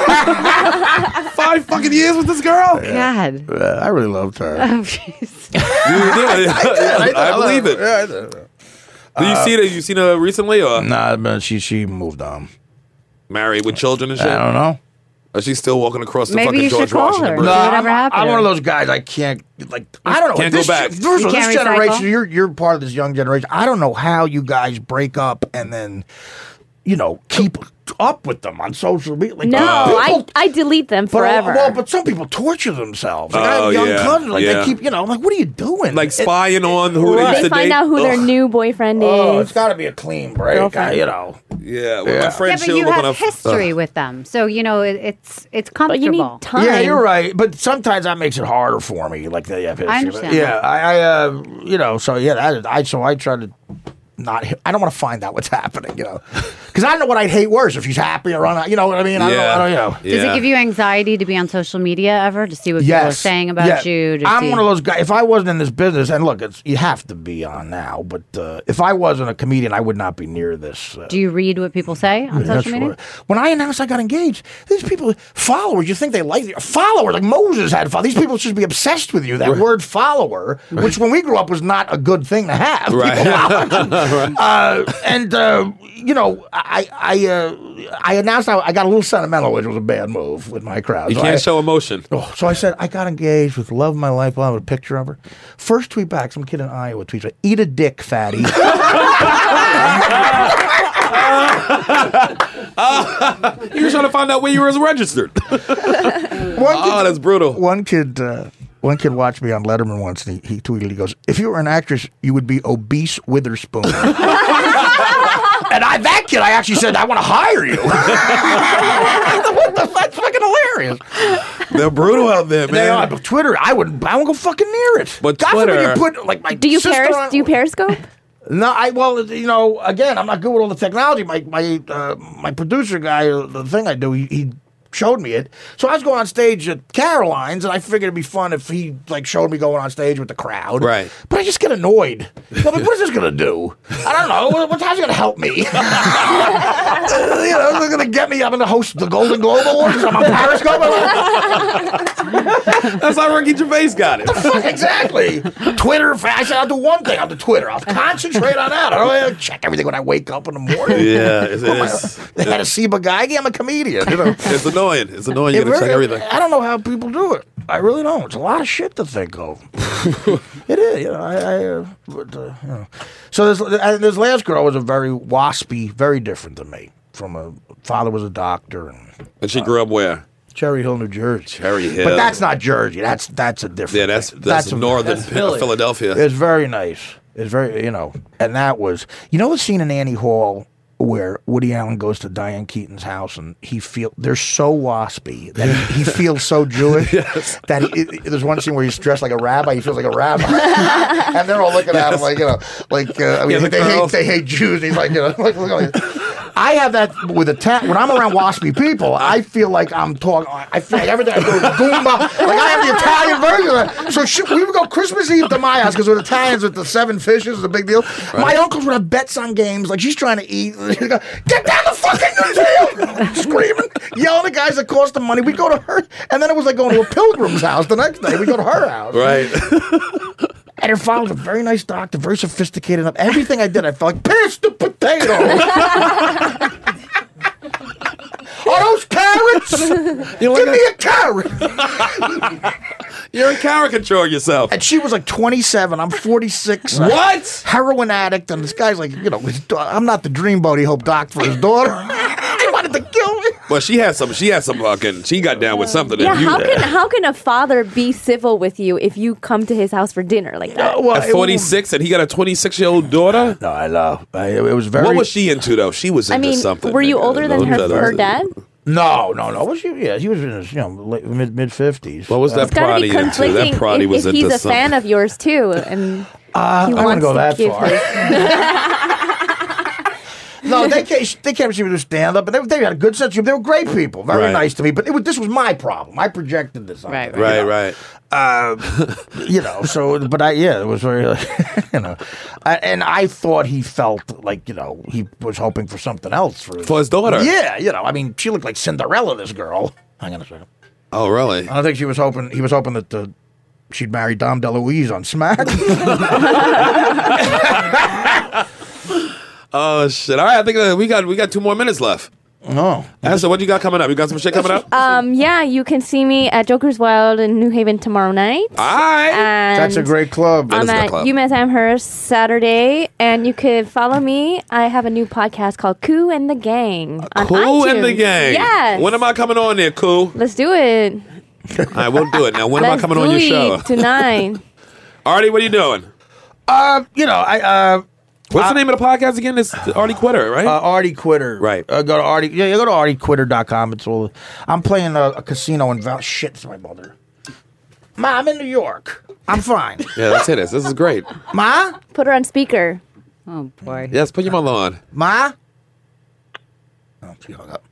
Five fucking years with this girl. God. Yeah, I really loved her. Oh, jeez. Yeah, yeah, yeah, I believe it. Yeah, I did. Do you see it? You seen her recently, or Nah, but she she moved on. married with children and shit? I don't know. Or she's still walking across the Maybe fucking you should George call Washington her. Bridge? No, I'm, whatever happened I'm to one of her? those guys. I can't like. I don't know. Can't this, go back. First of all, You this can't generation, recycle? you're you're part of this young generation. I don't know how you guys break up and then, you know, keep up with them on social media. Like, No, people- I, I delete them but, uh, forever. well, but some people torture themselves. Like, I Oh, have young yeah, cousins. Like yeah. they keep, you know, I'm like, what are you doing? Like It- spying on who they used they to find date? out who their Ugh. new boyfriend is. Oh, it's got to be a clean break. Girlfriend. I, you know. Yeah, well, Yeah. my friend Yeah, but she'll you look have on her- history Ugh. with them, so you know it, it's it's But you comfortable. need time. Yeah, you're right. But sometimes that makes it harder for me. Like they have history. I understand Yeah, that. I, I uh, you know, so yeah, that, I so I try to not. I don't want to find out what's happening. You know, because I don't know what I'd hate worse if she's happy or unhappy. You know what I mean? I don't know. I don't, you know. Does it give you anxiety to be on social media ever to see what people are saying about Yeah. you? To I'm see- one of those guys. If I wasn't in this business, and look, it's you have to be on now. But uh, if I wasn't a comedian, I would not be near this. Uh, Do you read what people say on Yeah, social sure. media? When I announced I got engaged, these people, followers, you think they like you. Followers, like Moses had followers. These people should be obsessed with you. That word follower, which when we grew up was not a good thing to have. Right. People following. uh, and, uh, you know, I I, uh, I announced I, I got a little sentimental, which was a bad move with my crowd. You So can't I- show emotion. Oh, so I said, I got engaged with the love of my life. I'll have a picture of her. First tweet back, some kid in Iowa tweets, eat a dick, fatty. You were trying to find out where you were registered. One Oh, kid, that's brutal. one kid, uh, one kid watched me on Letterman once, and he, he tweeted, he goes, if you were an actress, you would be obese Witherspoon. And I, that kid, I actually said, I want to hire you. What the fuck? That's fucking hilarious. They're brutal out there, man. They are, but Twitter, I wouldn't, I won't go fucking near it. But God forbid Twitter- you put, like, my Do you sister peris- on- do you Periscope? No, I well, you know, again, I'm not good with all the technology. My my uh, my producer guy, uh, the thing I do, he, he showed me it. So I was going on stage at Caroline's, and I figured it'd be fun if he like showed me going on stage with the crowd. Right. But I just get annoyed. I'm like, what is this gonna do? I don't know. What, what's how's it gonna help me? Uh, you know, it's gonna get me. I'm gonna host the Golden Globe Awards. I'm on Periscope. That's how Ricky Gervais got it. Fuck, exactly. Twitter. I said I'll do one thing. I'll do Twitter. I'll concentrate on that. I don't check everything when I wake up in the morning. Yeah, it Oh, my- is. They had a Siba Geige. I'm a comedian. You know. It's annoying. It's annoying. You It gotta check really- everything. I don't know how people do it. I really don't. It's a lot of shit to think of. It is. You know. I. I uh, but, uh, you know. So this, and this last girl was a very waspy, very different than me. From a father was a doctor and And she grew up where? Cherry Hill, New Jersey. Cherry Hill. But that's not Jersey. That's that's a different. Yeah, that's thing. that's, a- northern that's Philly. Philadelphia. It's very nice. It's very, you know, and that was, you know, the scene in Annie Hall where Woody Allen goes to Diane Keaton's house and he feel they're so waspy that he, he feels so Jewish that he, it, there's one scene where he's dressed like a rabbi. He feels like a rabbi, and they're all looking at him like, you know, like uh, I mean, Yeah, the they hate curls. they hate Jews. He's like, you know, like, look at me. I have that with Italian. When I'm around waspy people, I feel like I'm talking. I feel like everything I do is Goomba. Like I have the Italian version of that. So shit, we would go Christmas Eve to my house because with Italians, with the seven fishes is a big deal. My uncles would have bets on games. Like she's trying to eat. She'd go, get down the fucking museum! Screaming, yelling at guys that cost them money. We go to her, and then it was like going to a pilgrim's house the next day. We go to her house. Right. And her father was a very nice doctor, very sophisticated. Everything I did, I felt like, pass the potato. Are those carrots? You're Give like me a carrot. You're in caricature of yourself. And she was like twenty-seven. I'm forty-six. What? Heroin addict. And this guy's like, you know, his da- I'm not the dreamboat he hoped Doc for his daughter. He wanted to kill me. Well, she had some. She had some fucking. She got down with something. Yeah, that you how can how can a father be civil with you if you come to his house for dinner like that? Uh, well, At forty-six, and he got a twenty-six year old daughter. No, I know. I, it was very. What was she into though? She was I into mean, something. were you nigga. older than Those her other- her dad? No, no, no. Was she? Yeah, she was in his, you know, late, mid mid fifties. What was that It's got to be Proddy into? conflicting That Proddy if, was if into he's a something. fan of yours too, and Uh, he I wouldn't wants go to that give far. his. No, they came, they came to see me do stand up, and they, they had a good sense of humor. They were great people, very Right. nice to me. But it was, this was my problem. I projected this on Right, them, Right, you know? right. Uh, you know, so, but I, yeah, it was very, you know, I, and I thought he felt like, you know, he was hoping for something else for his, For his daughter. Yeah, you know, I mean, she looked like Cinderella, this girl. Hang on a second. Oh, really? I don't think she was hoping, he was hoping that uh, she'd marry Dom DeLuise on Smack. Oh shit! All right, I think uh, we got we got two more minutes left. Oh, Asa, what you got coming up? You got some shit coming up? Um, yeah, you can see me at Joker's Wild in New Haven tomorrow night. All right. And that's a great club. I'm is a at club. UMass Amherst Saturday, and you could follow me. I have a new podcast called Koo and the Gang on Cool and the iTunes. gang. Yes. When am I coming on there, Cool? Let's do it. All right, we'll do it. Now, when am I Let's coming do on your it show? tonight? Artie, what are you doing? Uh, you know, I, uh, What's the name of the podcast again? It's Artie Quitter, right? Uh, Artie Quitter. Right. Uh, go to Artie. Yeah, you go to artie quitter dot com. It's all. I'm playing a, a casino in Val. Shit, it's my mother. Ma, I'm in New York. I'm fine. yeah, that's it. This is great. Ma, Put her on speaker. Oh boy. Yes, put your mother on. Ma. Oh, she hung up.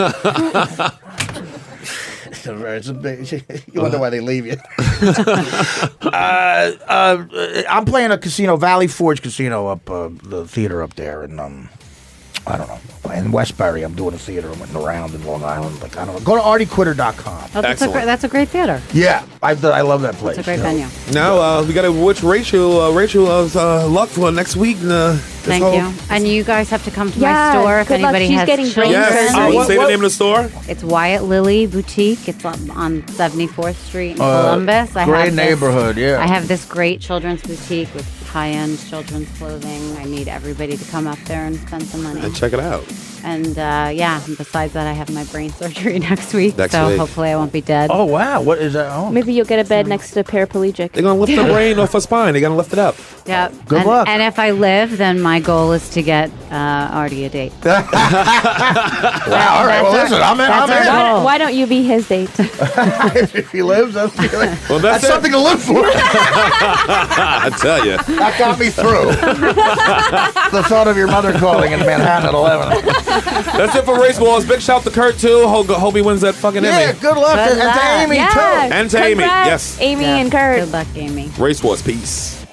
It's a- it's a big- you wonder why they leave you. uh, uh, I'm playing a casino, Valley Forge Casino, up uh, the theater up there, and um, I don't know, in Westbury. I'm doing a theater. I'm went around in Long Island. Like I don't know. Go to artie quitter dot com. Oh, that's, a Excellent. great, that's a great theater. Yeah, I I love that place. It's a great you know. venue. Now uh, we got to wish Rachel uh, Rachel uh, luck for next week. Uh, this Thank whole- you. And you guys have to come to Yeah, my store if good luck. anybody She's has getting brain children. Yes. surgery. Uh, what- say the what- name of the store. It's Wyatt Lily Boutique. It's on, on seventy-fourth Street in Uh, Columbus. I great have this- neighborhood, yeah. I have this great children's boutique with high-end children's clothing. I need everybody to come up there and spend some money. And check it out. And uh, yeah, besides that, I have my brain surgery next week. Next so week. hopefully I won't be dead. Oh wow, what is that? Oh, Maybe you'll get a bed next to the paraplegic. They're gonna lift the brain off her spine. They're gonna lift it up. Yeah. Good and, luck. And if I live, then my goal is to get uh, Artie a date. wow. All right, well That's listen, our- I'm in. I'm that's in. our Why, goal. why don't you be his date? If he lives, that's, Well, that's that's, it. something to live for. I tell you. That got me through. The thought of your mother calling in Manhattan at eleven. That's it for Race Wars. Big shout to Kurt too. Hope, hope he wins that fucking Yeah, Emmy. good luck, Good and, and to luck. Amy yeah. too. And to Amy, Congrats, yes. Amy Yeah. and Kurt. Good luck, Amy. Race Wars. Peace.